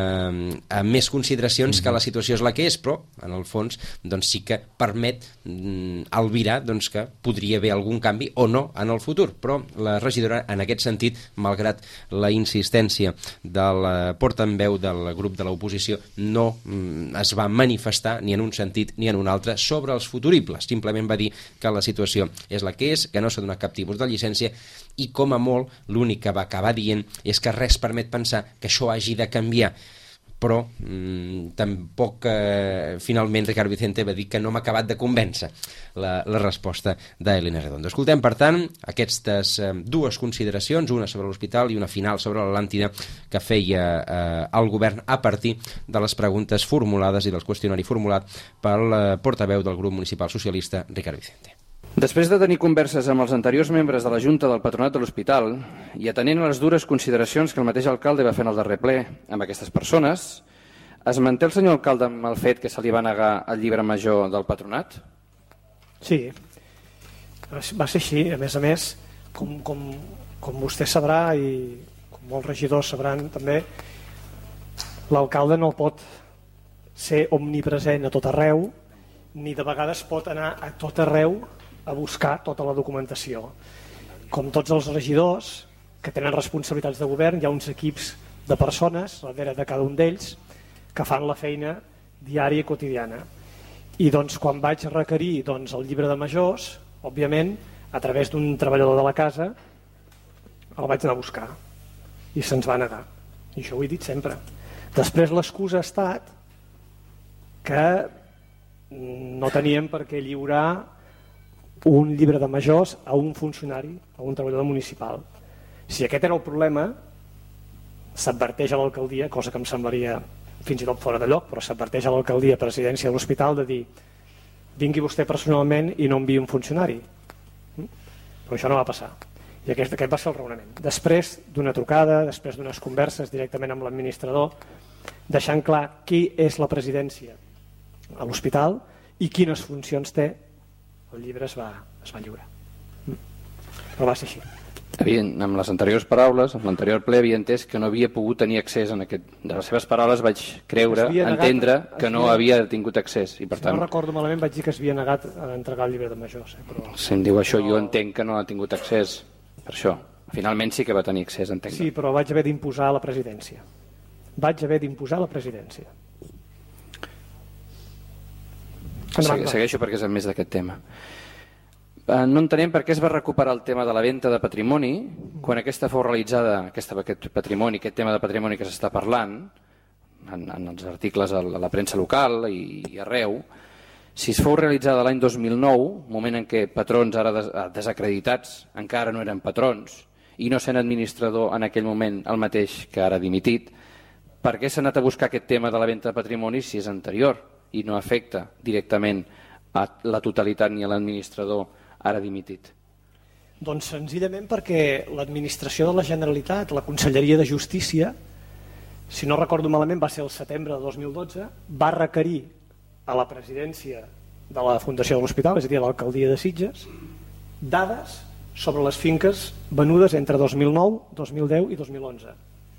a més consideracions mm-hmm. que la situació és la que és, però en el fons doncs, sí que permet mm, albirar doncs, que podria haver algun canvi o no en el futur. Però la regidora, en aquest sentit, malgrat la insistència de la portaveu del grup de l'oposició, no mm, es va manifestar ni en un sentit ni en un altre sobre els futuribles. Simplement va dir que la situació és la que és, que no s'ha donat cap tipus de llicència i com a molt l'únic que va acabar dient és que res permet pensar que això hagi de canviar, però mmm, tampoc eh, finalment Ricard Vicente va dir que no m'ha acabat de convèncer la, la resposta d'Elena Redondo. Escoltem per tant aquestes eh, dues consideracions, una sobre l'hospital i una final sobre l'Atlàntida que feia eh, el govern a partir de les preguntes formulades i del qüestionari formulat pel eh, portaveu del grup municipal socialista Ricard Vicente. Després de tenir converses amb els anteriors membres de la Junta del Patronat de l'Hospital i atenent a les dures consideracions que el mateix alcalde va fer en el darrer ple amb aquestes persones, es manté el senyor alcalde amb el fet que se li va negar el llibre major del patronat? Sí, va ser així. A més a més, com, com, com vostè sabrà i com molts regidors sabran també, l'alcalde no pot ser omnipresent a tot arreu ni de vegades pot anar a tot arreu a buscar tota la documentació. Com tots els regidors que tenen responsabilitats de govern, hi ha uns equips de persones darrere de cada un d'ells que fan la feina diària i quotidiana. I doncs quan vaig requerir doncs, el llibre de majors, òbviament, a través d'un treballador de la casa, el vaig anar a buscar i se'ns va negar. I això ho he dit sempre. Després l'excusa ha estat que no teníem per què lliurar un llibre de majors a un funcionari, a un treballador municipal. Si aquest era el problema, s'adverteix a l'alcaldia, cosa que em semblaria fins i tot fora de lloc, però s'adverteix a l'alcaldia, presidència de l'hospital, de dir vingui vostè personalment i no enviï un funcionari. Però això no va passar. I aquest, aquest va ser el raonament. Després d'una trucada, després d'unes converses directament amb l'administrador, deixant clar qui és la presidència a l'hospital i quines funcions té, el llibre es va, es va lliurar. Però va ser així. Evident, amb les anteriors paraules, amb l'anterior ple havia entès que no havia pogut tenir accés en aquest... De les seves paraules vaig creure, negat, entendre que no havia tingut accés. I per si tant, no recordo malament, vaig dir que es havia negat a entregar el llibre de majors. Eh? Però... Si em diu això, jo entenc que no ha tingut accés. Per això. Finalment sí que va tenir accés, entenc. Sí, però vaig haver d'imposar la presidència. Vaig haver d'imposar la presidència. Endavant, segueixo perquè és el més d'aquest tema. No entenem per què es va recuperar el tema de la venda de patrimoni quan aquesta fou realitzada, aquesta, aquest patrimoni, aquest tema de patrimoni que s'està parlant en, en els articles a la premsa local i, i arreu, si es fou realitzada l'any dos mil nou, moment en què patrons ara des, desacreditats encara no eren patrons i no sent administrador en aquell moment el mateix que ara dimitit, per què s'ha anat a buscar aquest tema de la venda de patrimoni si és anterior i no afecta directament a la totalitat ni a l'administrador ara dimitit? Doncs senzillament perquè l'administració de la Generalitat, la Conselleria de Justícia, si no recordo malament va ser el setembre de dos mil dotze, va requerir a la presidència de la Fundació de l'Hospital, és a dir, a l'alcaldia de Sitges, dades sobre les finques venudes entre dos mil nou, dos mil deu i dos mil onze.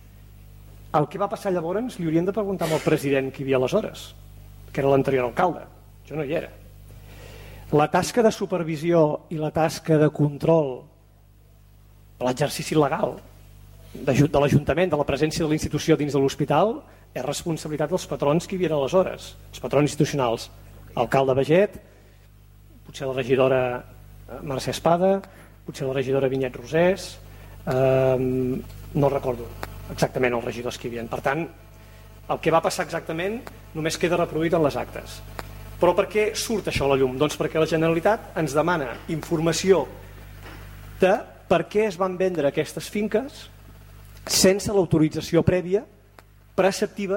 El que va passar llavors li haurien de preguntar al president que hi havia aleshores, que era l'anterior alcalde. Jo no hi era. La tasca de supervisió i la tasca de control, l'exercici legal de l'Ajuntament, de la presència de la institució dins de l'hospital, és responsabilitat dels patrons que hi havia aleshores, els patrons institucionals, l'alcalde Baget, potser la regidora Mercè Espada, potser la regidora Vinyet Rosés, eh, no recordo exactament els regidors que hi havia. Per tant, el que va passar exactament només queda reproduït en les actes. Però per què surt això a la llum? Doncs perquè la Generalitat ens demana informació de per què es van vendre aquestes finques sense l'autorització prèvia preceptiva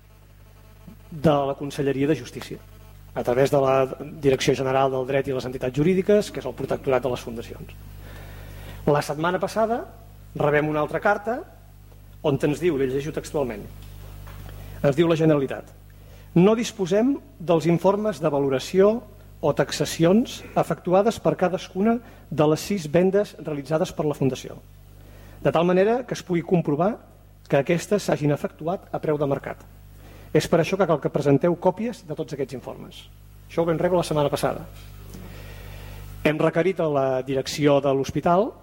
de la Conselleria de Justícia, a través de la Direcció General del Dret i les Entitats Jurídiques, que és el protectorat de les fundacions. La setmana passada rebem una altra carta on ens diu, l'he llegit textualment, ens diu la Generalitat: no disposem dels informes de valoració o taxacions efectuades per cadascuna de les sis vendes realitzades per la Fundació, de tal manera que es pugui comprovar que aquestes s'hagin efectuat a preu de mercat. És per això que cal que presenteu còpies de tots aquests informes. Això ho vam rebre la setmana passada. Hem requerit a la direcció de l'hospital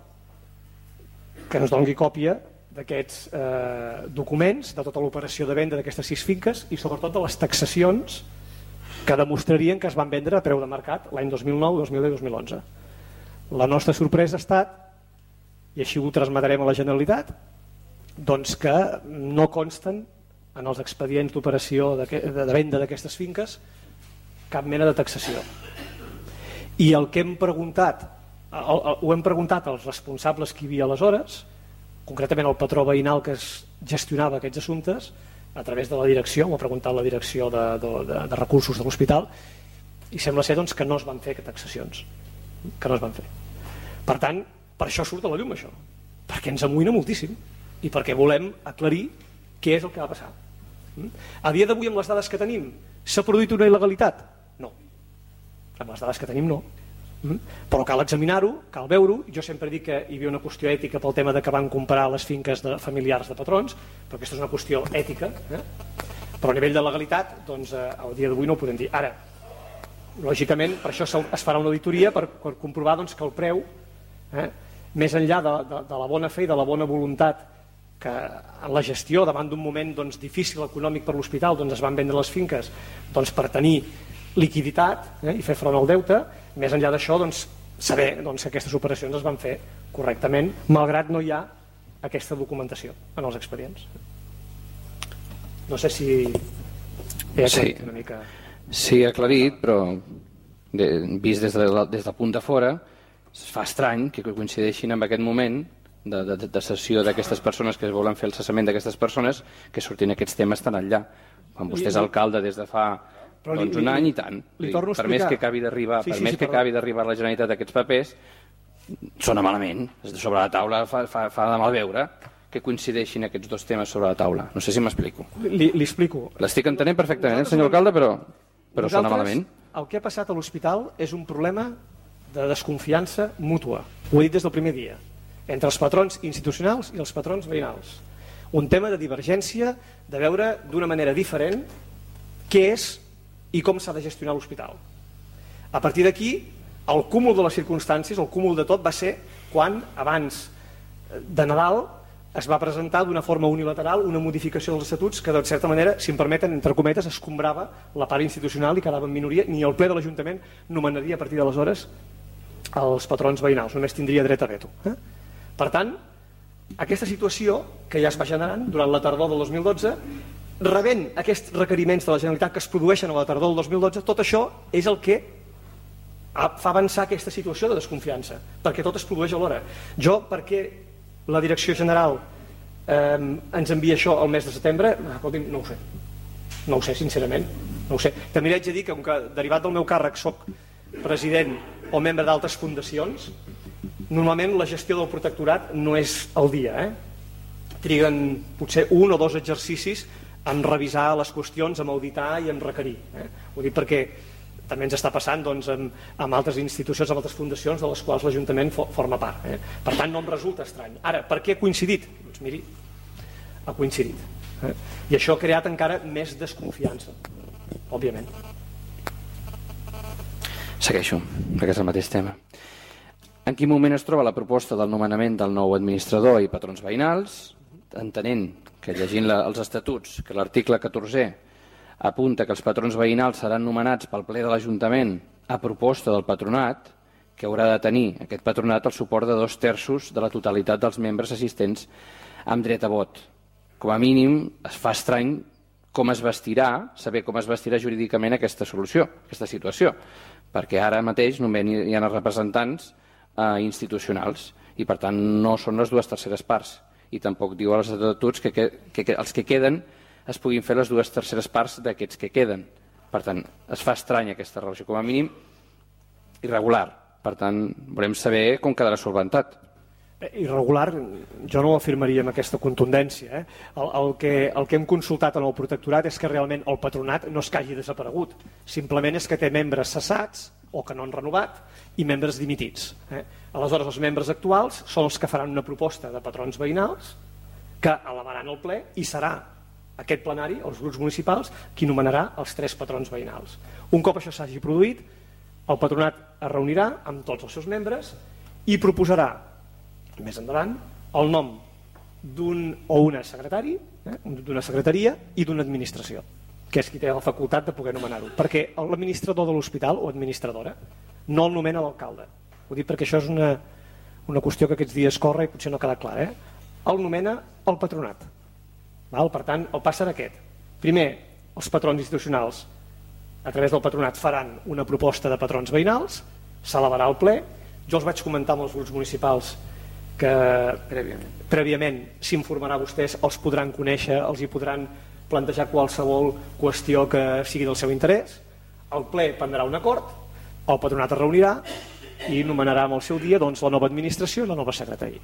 que ens doni còpia d'aquests eh, documents, de tota l'operació de venda d'aquestes sis finques i sobretot de les taxacions que demostrarien que es van vendre a preu de mercat l'any dos mil nou, dos mil deu i dos mil onze. La nostra sorpresa ha estat, i així ho transmetrem a la Generalitat, doncs que no consten en els expedients d'operació de, de venda d'aquestes finques cap mena de taxació. I el que hem preguntat, el, el, ho hem preguntat als responsables que hi havia aleshores, concretament el patró veïnal que es gestionava aquests assumptes, a través de la direcció, ho ha preguntat la direcció de, de, de, de recursos de l'hospital, i sembla ser doncs, que no es van fer taxacions, que no es van fer. Per tant, per això surt a la llum això, perquè ens amoïna moltíssim i perquè volem aclarir què és el que va passar. A dia d'avui, amb les dades que tenim, s'ha produït una il·legalitat? No. Amb les dades que tenim, no. Però cal examinar-ho, cal veure-ho. Jo sempre dic que hi havia una qüestió ètica pel tema de que van comprar les finques de familiars de patrons, però aquesta és una qüestió ètica, eh? Però a nivell de legalitat, doncs, eh, al dia d'avui no ho podem dir. Ara, lògicament, per això es farà una auditoria per, per comprovar doncs, que el preu, eh, més enllà de, de, de la bona fe i de la bona voluntat que en la gestió, davant d'un moment doncs, difícil econòmic per l'hospital, doncs, es van vendre les finques doncs, per tenir liquiditat eh, i fer front al deute. Més enllà d'això, doncs, saber doncs, que aquestes operacions es van fer correctament, malgrat no hi ha aquesta documentació en els expedients. No sé si he aclarit sí. una mica... Sí, aclarit, però de, vist des de, la, des del punt de fora, es fa estrany que coincideixin amb aquest moment de, de, de sessió d'aquestes persones que volen fer el cessament d'aquestes persones que surtin aquests temes tan enllà. Quan vostè és alcalde des de fa... doncs un any i tant. Per més que acabi d'arribar sí, sí, per més sí, que acabi d'arribar a la Generalitat aquests papers, sona malament. Sobre la taula fa, fa, fa de mal veure que coincideixin aquests dos temes sobre la taula. No sé si m'explico. Li, li explico. L'estic entenent perfectament, eh, senyor alcalde, però, però sona malament. El que ha passat a l'hospital és un problema de desconfiança mútua. Ho he dit des del primer dia. Entre els patrons institucionals i els patrons veïnals. Un tema de divergència, de veure d'una manera diferent què és i com s'ha de gestionar l'hospital. A partir d'aquí, el cúmul de les circumstàncies, el cúmul de tot va ser quan, abans de Nadal, es va presentar d'una forma unilateral una modificació dels estatuts que, de certa manera, si em permeten, entre cometes, escombrava la part institucional i quedava en minoria. Ni el ple de l'Ajuntament nomenaria a partir d'aleshores els patrons veïnals, només tindria dret a veto. Eh? Per tant, aquesta situació que ja es va generant durant la tardor del dos mil dotze, rebent aquests requeriments de la Generalitat que es produeixen a la tardor del dos mil dotze, tot això és el que fa avançar aquesta situació de desconfiança, perquè tot es produeix alhora. Jo, perquè la Direcció General eh, ens envia això al mes de setembre, no ho sé, no ho sé, sincerament, no ho sé. També li haig de dir que, com que derivat del meu càrrec soc president o membre d'altres fundacions, normalment la gestió del protectorat no és al dia, eh? Triguen potser un o dos exercicis en revisar les qüestions, en auditar i en requerir. Eh? Ho dic perquè també ens està passant doncs, amb, amb altres institucions, amb altres fundacions de les quals l'Ajuntament for, forma part. Eh? Per tant, no em resulta estrany. Ara, per què ha coincidit? Doncs miri, ha coincidit. Eh? I això ha creat encara més desconfiança, òbviament. Segueixo, perquè és el mateix tema. En quin moment es troba la proposta del nomenament del nou administrador i patrons veïnals, entenent que llegint la, els estatuts, que l'article catorzè apunta que els patrons veïnals seran nomenats pel ple de l'Ajuntament a proposta del patronat, que haurà de tenir aquest patronat el suport de dos terços de la totalitat dels membres assistents amb dret a vot. Com a mínim es fa estrany com es vestirà, saber com es vestirà jurídicament aquesta solució, aquesta situació, perquè ara mateix només hi ha els representants eh, institucionals i per tant no són les dues terceres parts i tampoc diu als estatuts que, que, que els que queden es puguin fer les dues terceres parts d'aquests que queden. Per tant, es fa estranya aquesta relació, com a mínim irregular. Per tant, volem saber com quedarà solventat. Irregular, jo no ho afirmaria amb aquesta contundència. Eh? El, el, que, el que hem consultat en el protectorat és que realment el patronat no és que hagi desaparegut. Simplement és que té membres cessats o que no han renovat i membres dimitits. Eh? Aleshores, els membres actuals són els que faran una proposta de patrons veïnals que elevaran el ple i serà aquest plenari, els grups municipals, qui nomenarà els tres patrons veïnals. Un cop això s'hagi produït, el patronat es reunirà amb tots els seus membres i proposarà més endavant el nom d'un o una secretari, eh, d'una secretaria i d'una administració, que és qui té la facultat de poder nomenar-ho, perquè l'administrador de l'hospital o administradora no el nomena l'alcalde. Ho dic perquè això és una, una qüestió que aquests dies corre i potser no ha quedat clar. Eh? El nomena el patronat. Val? Per tant, el pas serà aquest. Primer, els patrons institucionals a través del patronat faran una proposta de patrons veïnals, s'elevarà al ple. Jo els vaig comentar amb els grups municipals que prèviament, prèviament s'informarà a vostès, els podran conèixer, els hi podran plantejar qualsevol qüestió que sigui del seu interès. El ple prendrà un acord, el patronat es reunirà i nomenarà amb el seu dia doncs, la nova administració i la nova secretaria.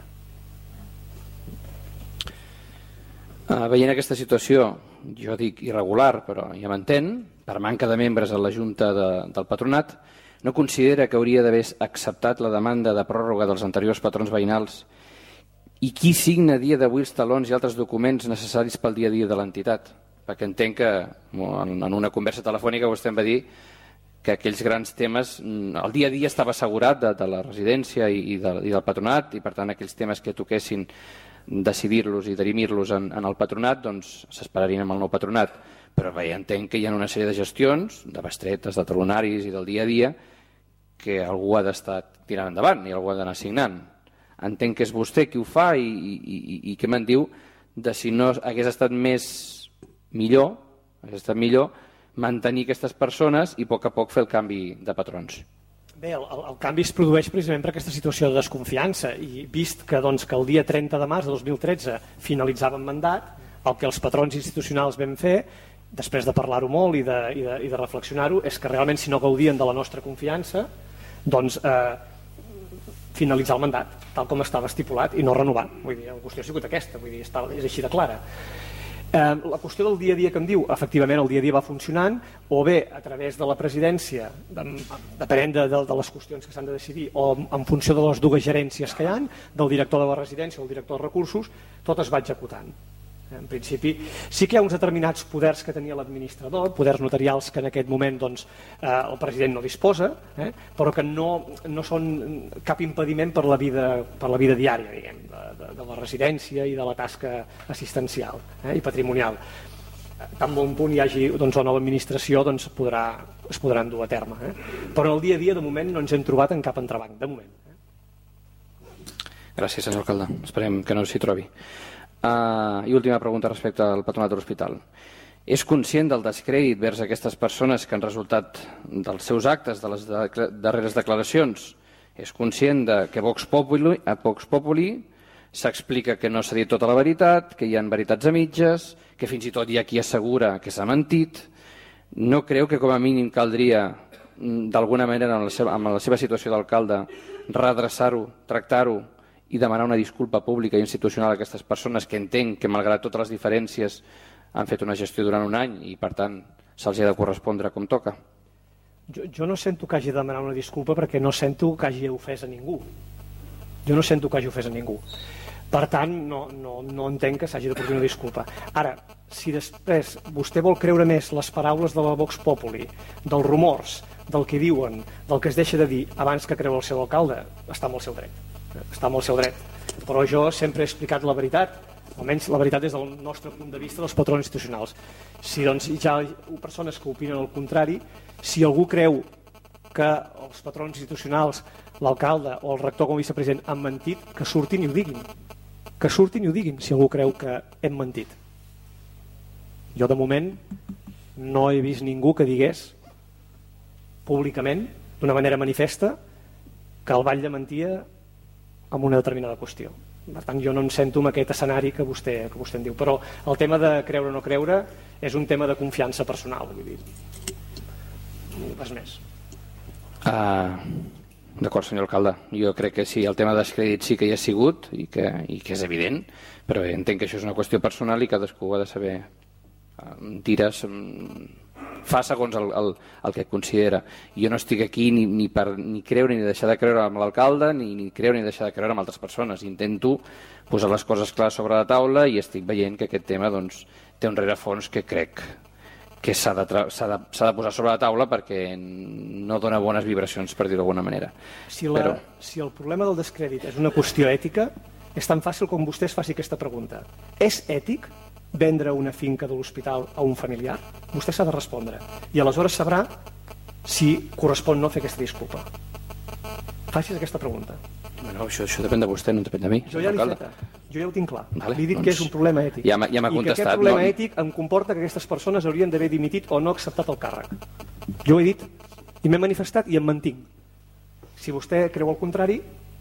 Uh, veient aquesta situació, jo dic irregular, però ja m'entén, per manca de membres a la Junta de, del Patronat, no considera que hauria d'haver acceptat la demanda de pròrroga dels anteriors patrons veïnals i qui signa a dia d'avui els talons i altres documents necessaris pel dia a dia de l'entitat? Perquè entenc que en una conversa telefònica vostè em va dir que aquells grans temes, el dia a dia estava assegurat de, de la residència i, i, de, i del patronat i per tant aquells temes que toquessin decidir-los i dirimir-los en, en el patronat doncs s'esperarien amb el nou patronat, però bé, entenc que hi ha una sèrie de gestions de bestretes, de talonaris i del dia a dia que algú ha d'estar tirant endavant i algú ha d'anar signant. Entenc que és vostè qui ho fa i, i, i, i què me'n diu de si no hagués estat més millor, hagués estat millor mantenir aquestes persones i a poc a poc fer el canvi de patrons. Bé, el, el, el canvi es produeix precisament per aquesta situació de desconfiança i vist que, doncs, que el dia trenta de març de dos mil tretze finalitzava el mandat, el que els patrons institucionals vam fer, després de parlar-ho molt i de, i de, i de reflexionar-ho, és que realment si no gaudien de la nostra confiança, doncs eh, finalitzar el mandat, tal com estava estipulat, i no renovar. Vull dir, la qüestió ha sigut aquesta, vull dir, està, és així de clara. Eh, la qüestió del dia a dia que em diu, efectivament el dia a dia va funcionant, o bé a través de la presidència, depenent de, de, de les qüestions que s'han de decidir, o en funció de les dues gerències que hi ha, del director de la residència o el director de recursos, tot es va executant. En principi, sí que hi ha uns determinats poders que tenia l'administrador, poders notarials que en aquest moment doncs, eh, el president no disposa, eh, però que no, no són cap impediment per la vida, per la vida diària, diguem, de, de, de la residència i de la tasca assistencial eh, i patrimonial. tan bon punt hi hagi doncs, la nova administració doncs, podrà, es podran dur a terme. Eh? Però en el dia a dia, de moment, no ens hem trobat en cap entrebanc, de moment. Eh? Gràcies, senyor alcalde. Esperem que no s'hi trobi. Uh, I última pregunta respecte al patronat de l'hospital. És conscient del descrèdit vers aquestes persones que han resultat dels seus actes, de les de darreres declaracions? És conscient de que Vox Populi, a Vox Populi s'explica que no s'ha dit tota la veritat, que hi ha veritats a mitges, que fins i tot hi ha qui assegura que s'ha mentit? No creu que com a mínim caldria, d'alguna manera, amb la seva, amb la seva situació d'alcalde, redreçar-ho, tractar-ho i demanar una disculpa pública i institucional a aquestes persones que entenc que, malgrat totes les diferències, han fet una gestió durant un any i, per tant, se'ls ha de correspondre com toca? Jo, jo no sento que hagi de demanar una disculpa perquè no sento que hagi ofès a ningú. Jo no sento que hagi ofès a ningú. Per tant, no, no, no entenc que s'hagi de portar una disculpa. Ara, si després vostè vol creure més les paraules de la Vox Populi, dels rumors, del que diuen, del que es deixa de dir abans que creu el seu alcalde, està amb el seu dret. Està amb el seu dret. Però jo sempre he explicat la veritat, almenys la veritat des del nostre punt de vista dels patrons institucionals. Si doncs, hi ha persones que opinen el contrari, si algú creu que els patrons institucionals, l'alcalde o el rector com a vicepresident han mentit, que surtin i ho diguin. Que surtin i ho diguin si algú creu que hem mentit. Jo de moment no he vist ningú que digués públicament, d'una manera manifesta, que el batlle mentia amb una determinada qüestió. Per tant, jo no em sento en aquest escenari que vostè, que vostè en diu. Però el tema de creure o no creure és un tema de confiança personal. Vull dir. Res més. Uh, D'acord, senyor alcalde. Jo crec que sí, el tema d'escrèdit sí que hi ha sigut i que, i que és evident, però entenc que això és una qüestió personal i cadascú ha de saber uh, tires... Um, fa segons el, el, el que considera. Jo no estic aquí ni, ni per ni creure ni deixar de creure amb l'alcalde, ni, ni creure ni deixar de creure amb altres persones. Intento posar les coses clares sobre la taula i estic veient que aquest tema doncs, té un rerefons que crec que s'ha de, de, de posar sobre la taula perquè no dona bones vibracions, per dir-ho d'alguna manera. Si, la, Però... si el problema del descrèdit és una qüestió ètica, és tan fàcil com vostè es faci aquesta pregunta. És ètic vendre una finca de l'hospital a un familiar? Vostè s'ha de respondre. I aleshores sabrà si correspon no fer aquesta disculpa. Facis aquesta pregunta. Bueno, això, això depèn de vostè, no depèn de mi. Jo ja l'he feta. Jo ja ho tinc clar. Vale, L'he dit doncs, que és un problema ètic. Ja ja m'ha contestat. I que aquest problema no... ètic em comporta que aquestes persones haurien d'haver dimitit o no acceptat el càrrec. Jo ho he dit i m'he manifestat i em mantinc. Si vostè creu el contrari,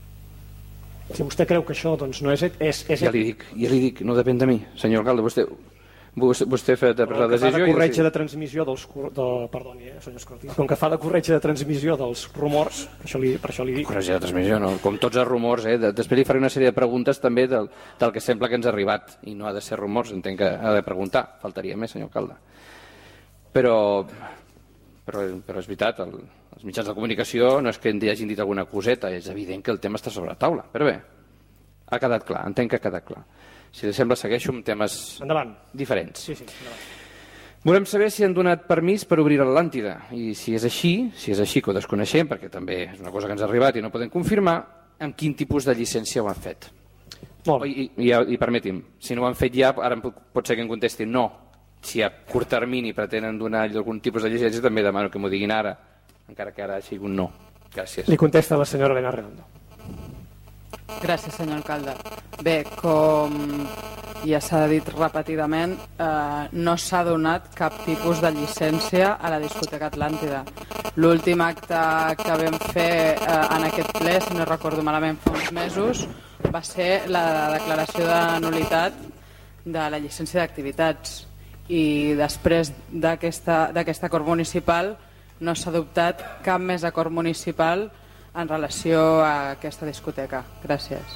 si vostè creu que això doncs, no és, és, és ja li dic, ja li dic, no depèn de mi, senyor alcalde, vostè, vostè, vostè fa de la decisió... Com que fa de corretge de transmissió dels... De, perdoni, eh, senyor Escortí. Com que fa de corretge de transmissió dels rumors, per això li, per això li dic... Corretge de transmissió, no? Com tots els rumors, eh? Després li faré una sèrie de preguntes també del, del que sembla que ens ha arribat, i no ha de ser rumors, entenc que ha de preguntar, faltaria més, senyor alcalde. Però, però, però és veritat, el, els mitjans de comunicació no és que hi hagin dit alguna coseta, és evident que el tema està sobre la taula, però bé, ha quedat clar, entenc que ha quedat clar. Si li sembla, segueixo amb temes endavant. Diferents. Sí, sí, endavant. Volem saber si han donat permís per obrir l'Atlàntida, i si és així, si és així que ho desconeixem, perquè també és una cosa que ens ha arribat i no podem confirmar, amb quin tipus de llicència ho han fet. Molt. I, i, i permeti'm, si no ho han fet ja, ara pot ser que em contestin no. Si a curt termini pretenen donar algun tipus de llicència, també demano que m'ho diguin ara, encara que ara sigui un no. Gràcies. Li contesta la senyora Elena Redondo. Gràcies, senyor alcalde. Bé, com ja s'ha dit repetidament, eh, no s'ha donat cap tipus de llicència a la discoteca Atlàntida. L'últim acte que vam fer eh, en aquest ple, si no recordo malament, fa uns mesos, va ser la declaració de nul·litat de la llicència d'activitats. I després d'aquest acord municipal no s'ha adoptat cap més acord municipal en relació a aquesta discoteca. Gràcies.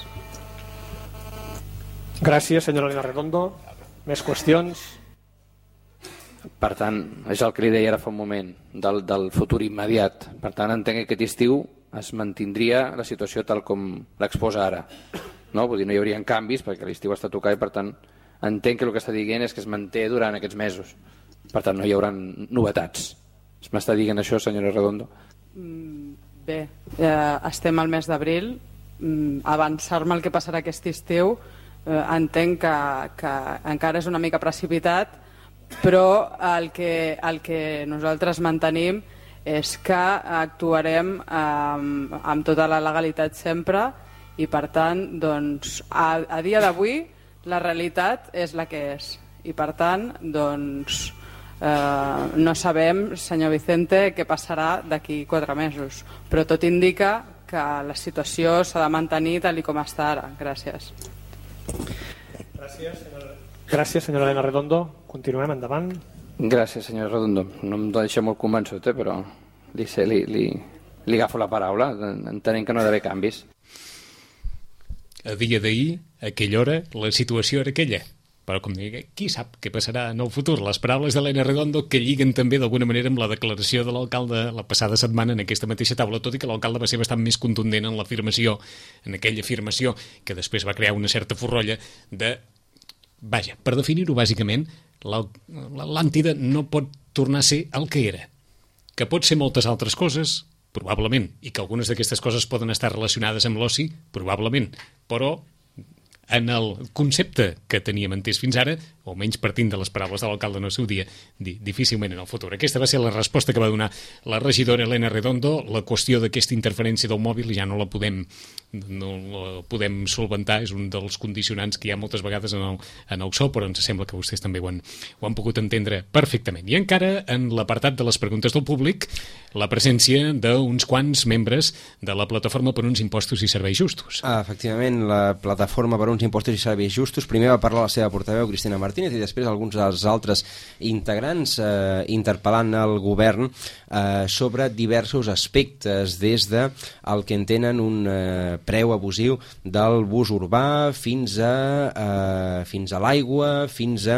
Gràcies, senyora Elena Redondo. Més qüestions? Per tant, és el que li deia ara fa un moment, del, del futur immediat. Per tant, entenc que aquest estiu es mantindria la situació tal com l'exposa ara. No? Vull dir, no hi haurien canvis perquè l'estiu està tocat i, per tant, entenc que el que està dient és que es manté durant aquests mesos. Per tant, no hi haurà novetats. M'està dient això, senyora Redondo? Bé, eh, estem al mes d'abril. Avançar-me el que passarà aquest estiu eh, entenc que, que encara és una mica precipitat, però el que, el que nosaltres mantenim és que actuarem amb, amb tota la legalitat sempre i per tant doncs, a, a dia d'avui la realitat és la que és i per tant doncs, eh, no sabem, senyor Vicente, què passarà d'aquí quatre mesos, però tot indica que la situació s'ha de mantenir tal com està ara. Gràcies. Gràcies, senyora, Gràcies, senyora Elena Redondo. Continuem, endavant. Gràcies, senyora Redondo. No em deixa molt convençut, eh, però li, sé, li, li, li agafo la paraula, entenent que no hi ha d'haver canvis. A dia d'ahir, a aquella hora, la situació era aquella. Però, com dic, qui sap què passarà en el futur? Les paraules d'Elena Redondo que lliguen també d'alguna manera amb la declaració de l'alcalde la passada setmana en aquesta mateixa taula, tot i que l'alcalde va ser bastant més contundent en l'afirmació, en aquella afirmació que després va crear una certa forrolla de... Vaja, per definir-ho bàsicament, l'Atlàntida no pot tornar a ser el que era. Que pot ser moltes altres coses, probablement, i que algunes d'aquestes coses poden estar relacionades amb l'oci, probablement, però en el concepte que teníem entès fins ara, o almenys partint de les paraules de l'alcalde en el seu dia, di difícilment en el futur. Aquesta va ser la resposta que va donar la regidora Elena Redondo. La qüestió d'aquesta interferència del mòbil ja no la podem no la podem solventar, és un dels condicionants que hi ha moltes vegades en el, en el so, però ens sembla que vostès també ho han, ho han pogut entendre perfectament. I encara en l'apartat de les preguntes del públic, la presència d'uns quants membres de la Plataforma per uns Impostos i Serveis Justos. Ah, efectivament, la Plataforma per uns Impostos i Serveis Justos, primer va parlar la seva portaveu Cristina Martínez i després alguns dels altres integrants eh, interpel·lant el govern eh, sobre diversos aspectes, des de el que entenen un eh, preu abusiu del bus urbà fins a, eh, fins a l'aigua, fins a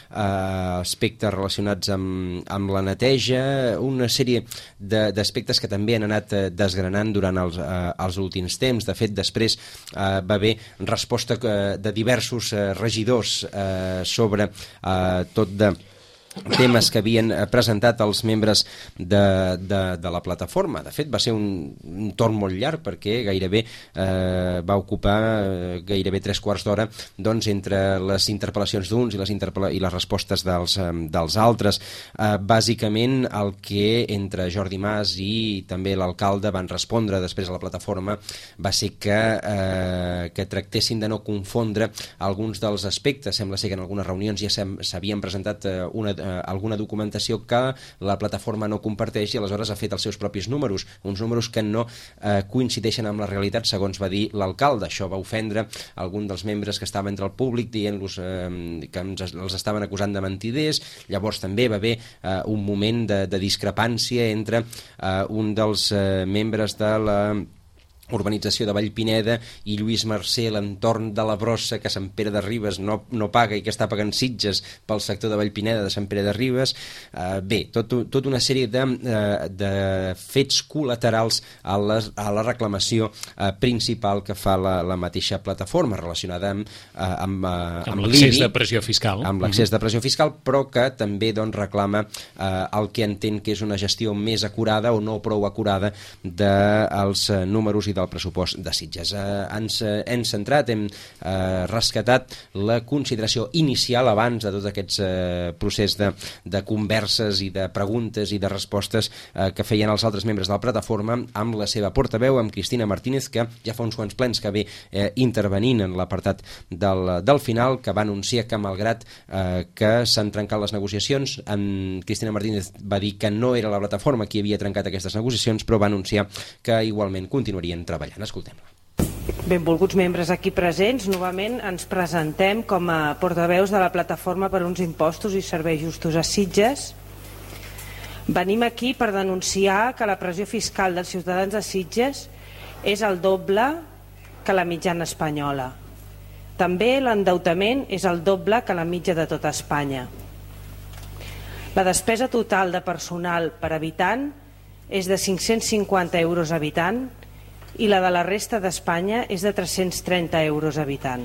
eh, aspectes relacionats amb, amb la neteja, una sèrie d'aspectes que també han anat desgranant durant els, eh, els últims temps. De fet, després eh, va haver resposta eh, de diversos eh, regidors eh, sobre eh, tot de temes que havien presentat els membres de, de, de la plataforma. De fet, va ser un, un torn molt llarg perquè gairebé eh, va ocupar eh, gairebé tres quarts d'hora doncs, entre les interpel·lacions d'uns i, les i les respostes dels, eh, dels altres. Eh, bàsicament, el que entre Jordi Mas i també l'alcalde van respondre després a la plataforma va ser que, eh, que tractessin de no confondre alguns dels aspectes. Sembla ser que en algunes reunions ja s'havien presentat eh, una alguna documentació que la plataforma no comparteix i aleshores ha fet els seus propis números, uns números que no eh, coincideixen amb la realitat, segons va dir l'alcalde. Això va ofendre algun dels membres que estava entre el públic dient-los eh, que ens, els estaven acusant de mentiders. Llavors també va haver eh, un moment de, de discrepància entre eh, un dels eh, membres de la urbanització de Vallpineda i Lluís Mercè, l'entorn de la brossa que Sant Pere de Ribes no, no paga i que està pagant Sitges pel sector de Vallpineda de Sant Pere de Ribes. Eh, bé, tot, tot una sèrie de, eh, de fets col·laterals a la, a la reclamació eh, principal que fa la, la mateixa plataforma relacionada amb, eh, amb, eh, amb l'accés de pressió fiscal. Amb l'accés de pressió fiscal, però que també doncs, reclama eh, el que entén que és una gestió més acurada o no prou acurada dels eh, números i del pressupost de Sitges. Eh, ens eh, hem centrat, hem eh, rescatat la consideració inicial abans de tot aquest eh, procés de, de converses i de preguntes i de respostes eh, que feien els altres membres de la plataforma amb la seva portaveu, amb Cristina Martínez, que ja fa uns quants plens que ve eh, intervenint en l'apartat del, del final, que va anunciar que malgrat eh, que s'han trencat les negociacions, en Cristina Martínez va dir que no era la plataforma qui havia trencat aquestes negociacions, però va anunciar que igualment continuarien treballant. Escoltem-la. Benvolguts membres aquí presents, novament ens presentem com a portaveus de la Plataforma per uns Impostos i Serveis Justos a Sitges. Venim aquí per denunciar que la pressió fiscal dels ciutadans de Sitges és el doble que la mitjana espanyola. També l'endeutament és el doble que la mitja de tota Espanya. La despesa total de personal per habitant és de cinc-cents cinquanta euros habitant i la de la resta d'Espanya és de tres-cents trenta euros habitant.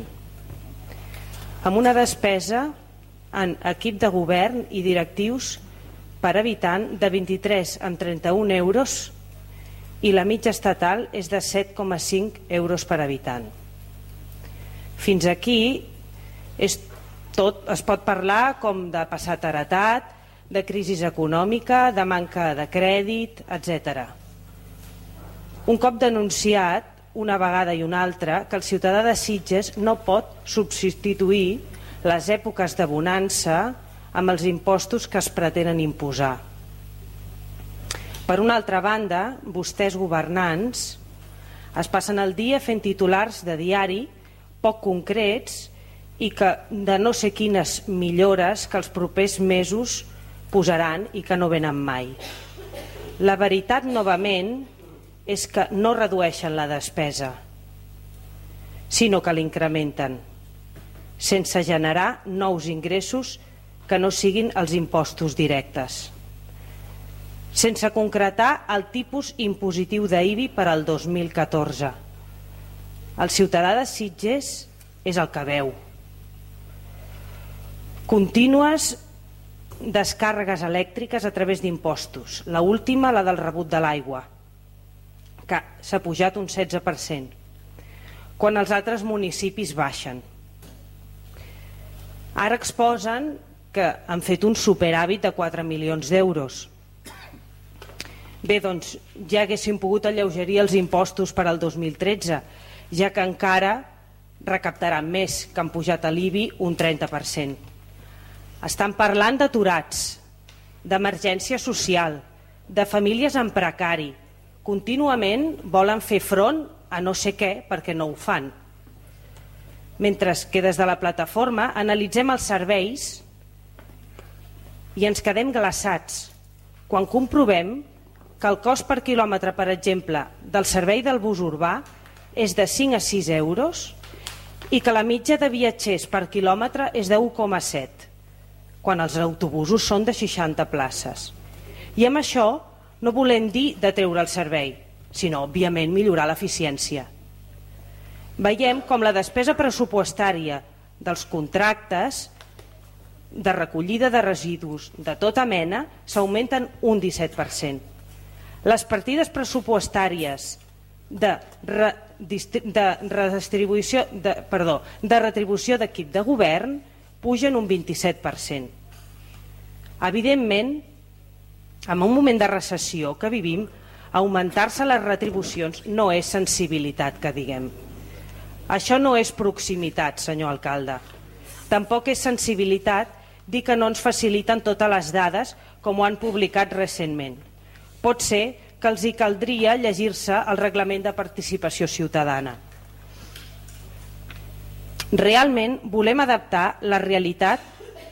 Amb una despesa en equip de govern i directius per habitant de vint-i-tres amb trenta-un euros i la mitja estatal és de set coma cinc euros per habitant. Fins aquí és tot es pot parlar com de passat heretat, de crisi econòmica, de manca de crèdit, etcètera. Un cop denunciat, una vegada i una altra, que el ciutadà de Sitges no pot substituir les èpoques de bonança amb els impostos que es pretenen imposar. Per una altra banda, vostès governants es passen el dia fent titulars de diari poc concrets i que de no sé quines millores que els propers mesos posaran i que no venen mai. La veritat, novament, és que no redueixen la despesa, sinó que l'incrementen, sense generar nous ingressos que no siguin els impostos directes. Sense concretar el tipus impositiu d'I B I per al dos mil catorze. El ciutadà de Sitges és el que veu. Contínues descàrregues elèctriques a través d'impostos. La última, la del rebut de l'aigua, que s'ha pujat un setze per cent, quan els altres municipis baixen. Ara exposen que han fet un superàvit de quatre milions d'euros. Bé, doncs ja haguéssim pogut alleugerir els impostos per al dos mil tretze, ja que encara recaptaran més, que han pujat a l'I B I un trenta per cent. Estan parlant d'aturats, d'emergència social, de famílies en precari. Contínuament volen fer front a no sé què perquè no ho fan. Mentre que des de la plataforma analitzem els serveis i ens quedem glaçats quan comprovem que el cost per quilòmetre, per exemple, del servei del bus urbà és de cinc a sis euros i que la mitja de viatgers per quilòmetre és de u coma set, quan els autobusos són de seixanta places. I amb això no volem dir de treure el servei, sinó, òbviament, millorar l'eficiència. Veiem com la despesa pressupostària dels contractes de recollida de residus de tota mena s'augmenten un disset per cent. Les partides pressupostàries de, re, de, redistribució, de, perdó, de retribució d'equip de govern pugen un vint-i-set per cent. Evidentment, en un moment de recessió que vivim, augmentar-se les retribucions no és sensibilitat, que diguem. Això no és proximitat, senyor alcalde. Tampoc és sensibilitat dir que no ens faciliten totes les dades com ho han publicat recentment. Pot ser que els hi caldria llegir-se el reglament de participació ciutadana. Realment volem adaptar la realitat,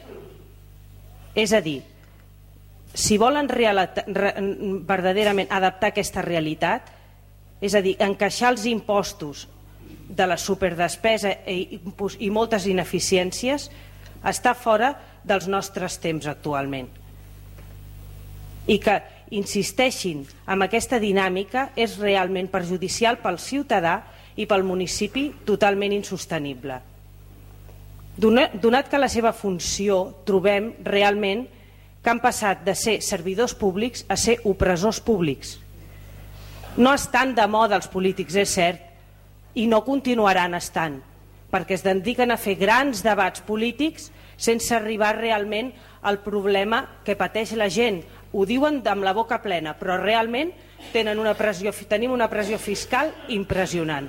és a dir, si volen realita, re, verdaderament adaptar aquesta realitat, és a dir, encaixar els impostos de la superdespesa i, i moltes ineficiències, està fora dels nostres temps actualment. I que insisteixin en aquesta dinàmica és realment perjudicial pel ciutadà i pel municipi, totalment insostenible. Donat que la seva funció trobem realment que han passat de ser servidors públics a ser opressors públics. No estan de moda els polítics, és cert, i no continuaran estant, perquè es dediquen a fer grans debats polítics sense arribar realment al problema que pateix la gent. Ho diuen amb la boca plena, però realment tenen una pressió, tenim una pressió fiscal impressionant.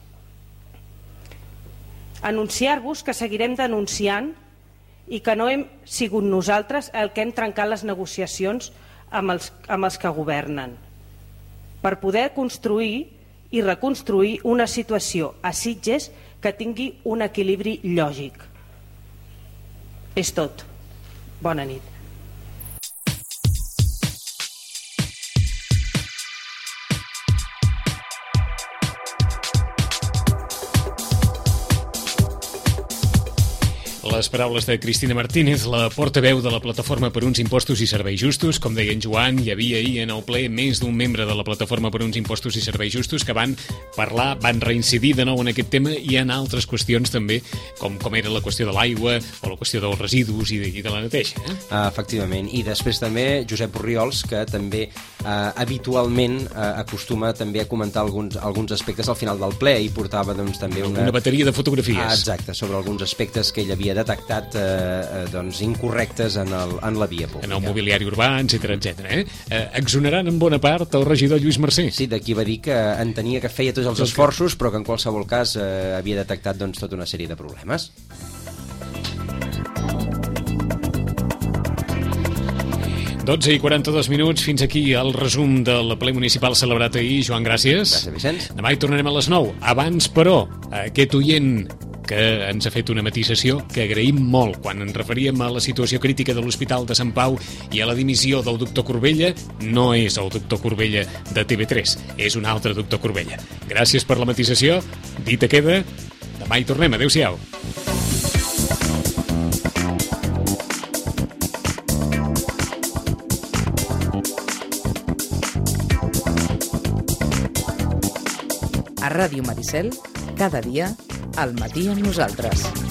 Anunciar-vos que seguirem denunciant i que no hem sigut nosaltres el que hem trencat les negociacions amb els, amb els que governen, per poder construir i reconstruir una situació a Sitges que tingui un equilibri lògic. És tot. Bona nit. Les paraules de Cristina Martínez, la portaveu de la Plataforma per uns Impostos i Serveis Justos. Com deia en Joan, hi havia ahir en el ple més d'un membre de la Plataforma per uns Impostos i Serveis Justos que van parlar, van reincidir de nou en aquest tema i en altres qüestions també, com, com era la qüestió de l'aigua o la qüestió dels residus i de, i de la neteja. Eh? Uh, efectivament. I després també Josep Orriols, que també uh, habitualment uh, acostuma també a comentar alguns, alguns aspectes al final del ple i portava doncs, també una... Una bateria de fotografies. Ah, exacte, sobre alguns aspectes que ell havia de detectat eh, doncs, incorrectes en, el, en la via pública. En el mobiliari urbà, etcètera, etcètera. Eh? Eh, exonerant en bona part el regidor Lluís Mercè. Sí, d'aquí va dir que entenia que feia tots els esforços, però que en qualsevol cas eh, havia detectat doncs, tota una sèrie de problemes. dotze i quaranta-dos minuts, fins aquí el resum del ple municipal celebrat ahir. Joan, gràcies. Gràcies, Vicenç. Demà hi tornarem a les nou. Abans, però, aquest oient que ens ha fet una matisació que agraïm molt quan ens referíem a la situació crítica de l'Hospital de Sant Pau i a la dimissió del doctor Corbella, no és el doctor Corbella de T V tres, és un altre doctor Corbella. Gràcies per la matisació, dita queda, demà hi tornem, adéu-siau. A Ràdio Maricel, cada dia, al matí amb nosaltres.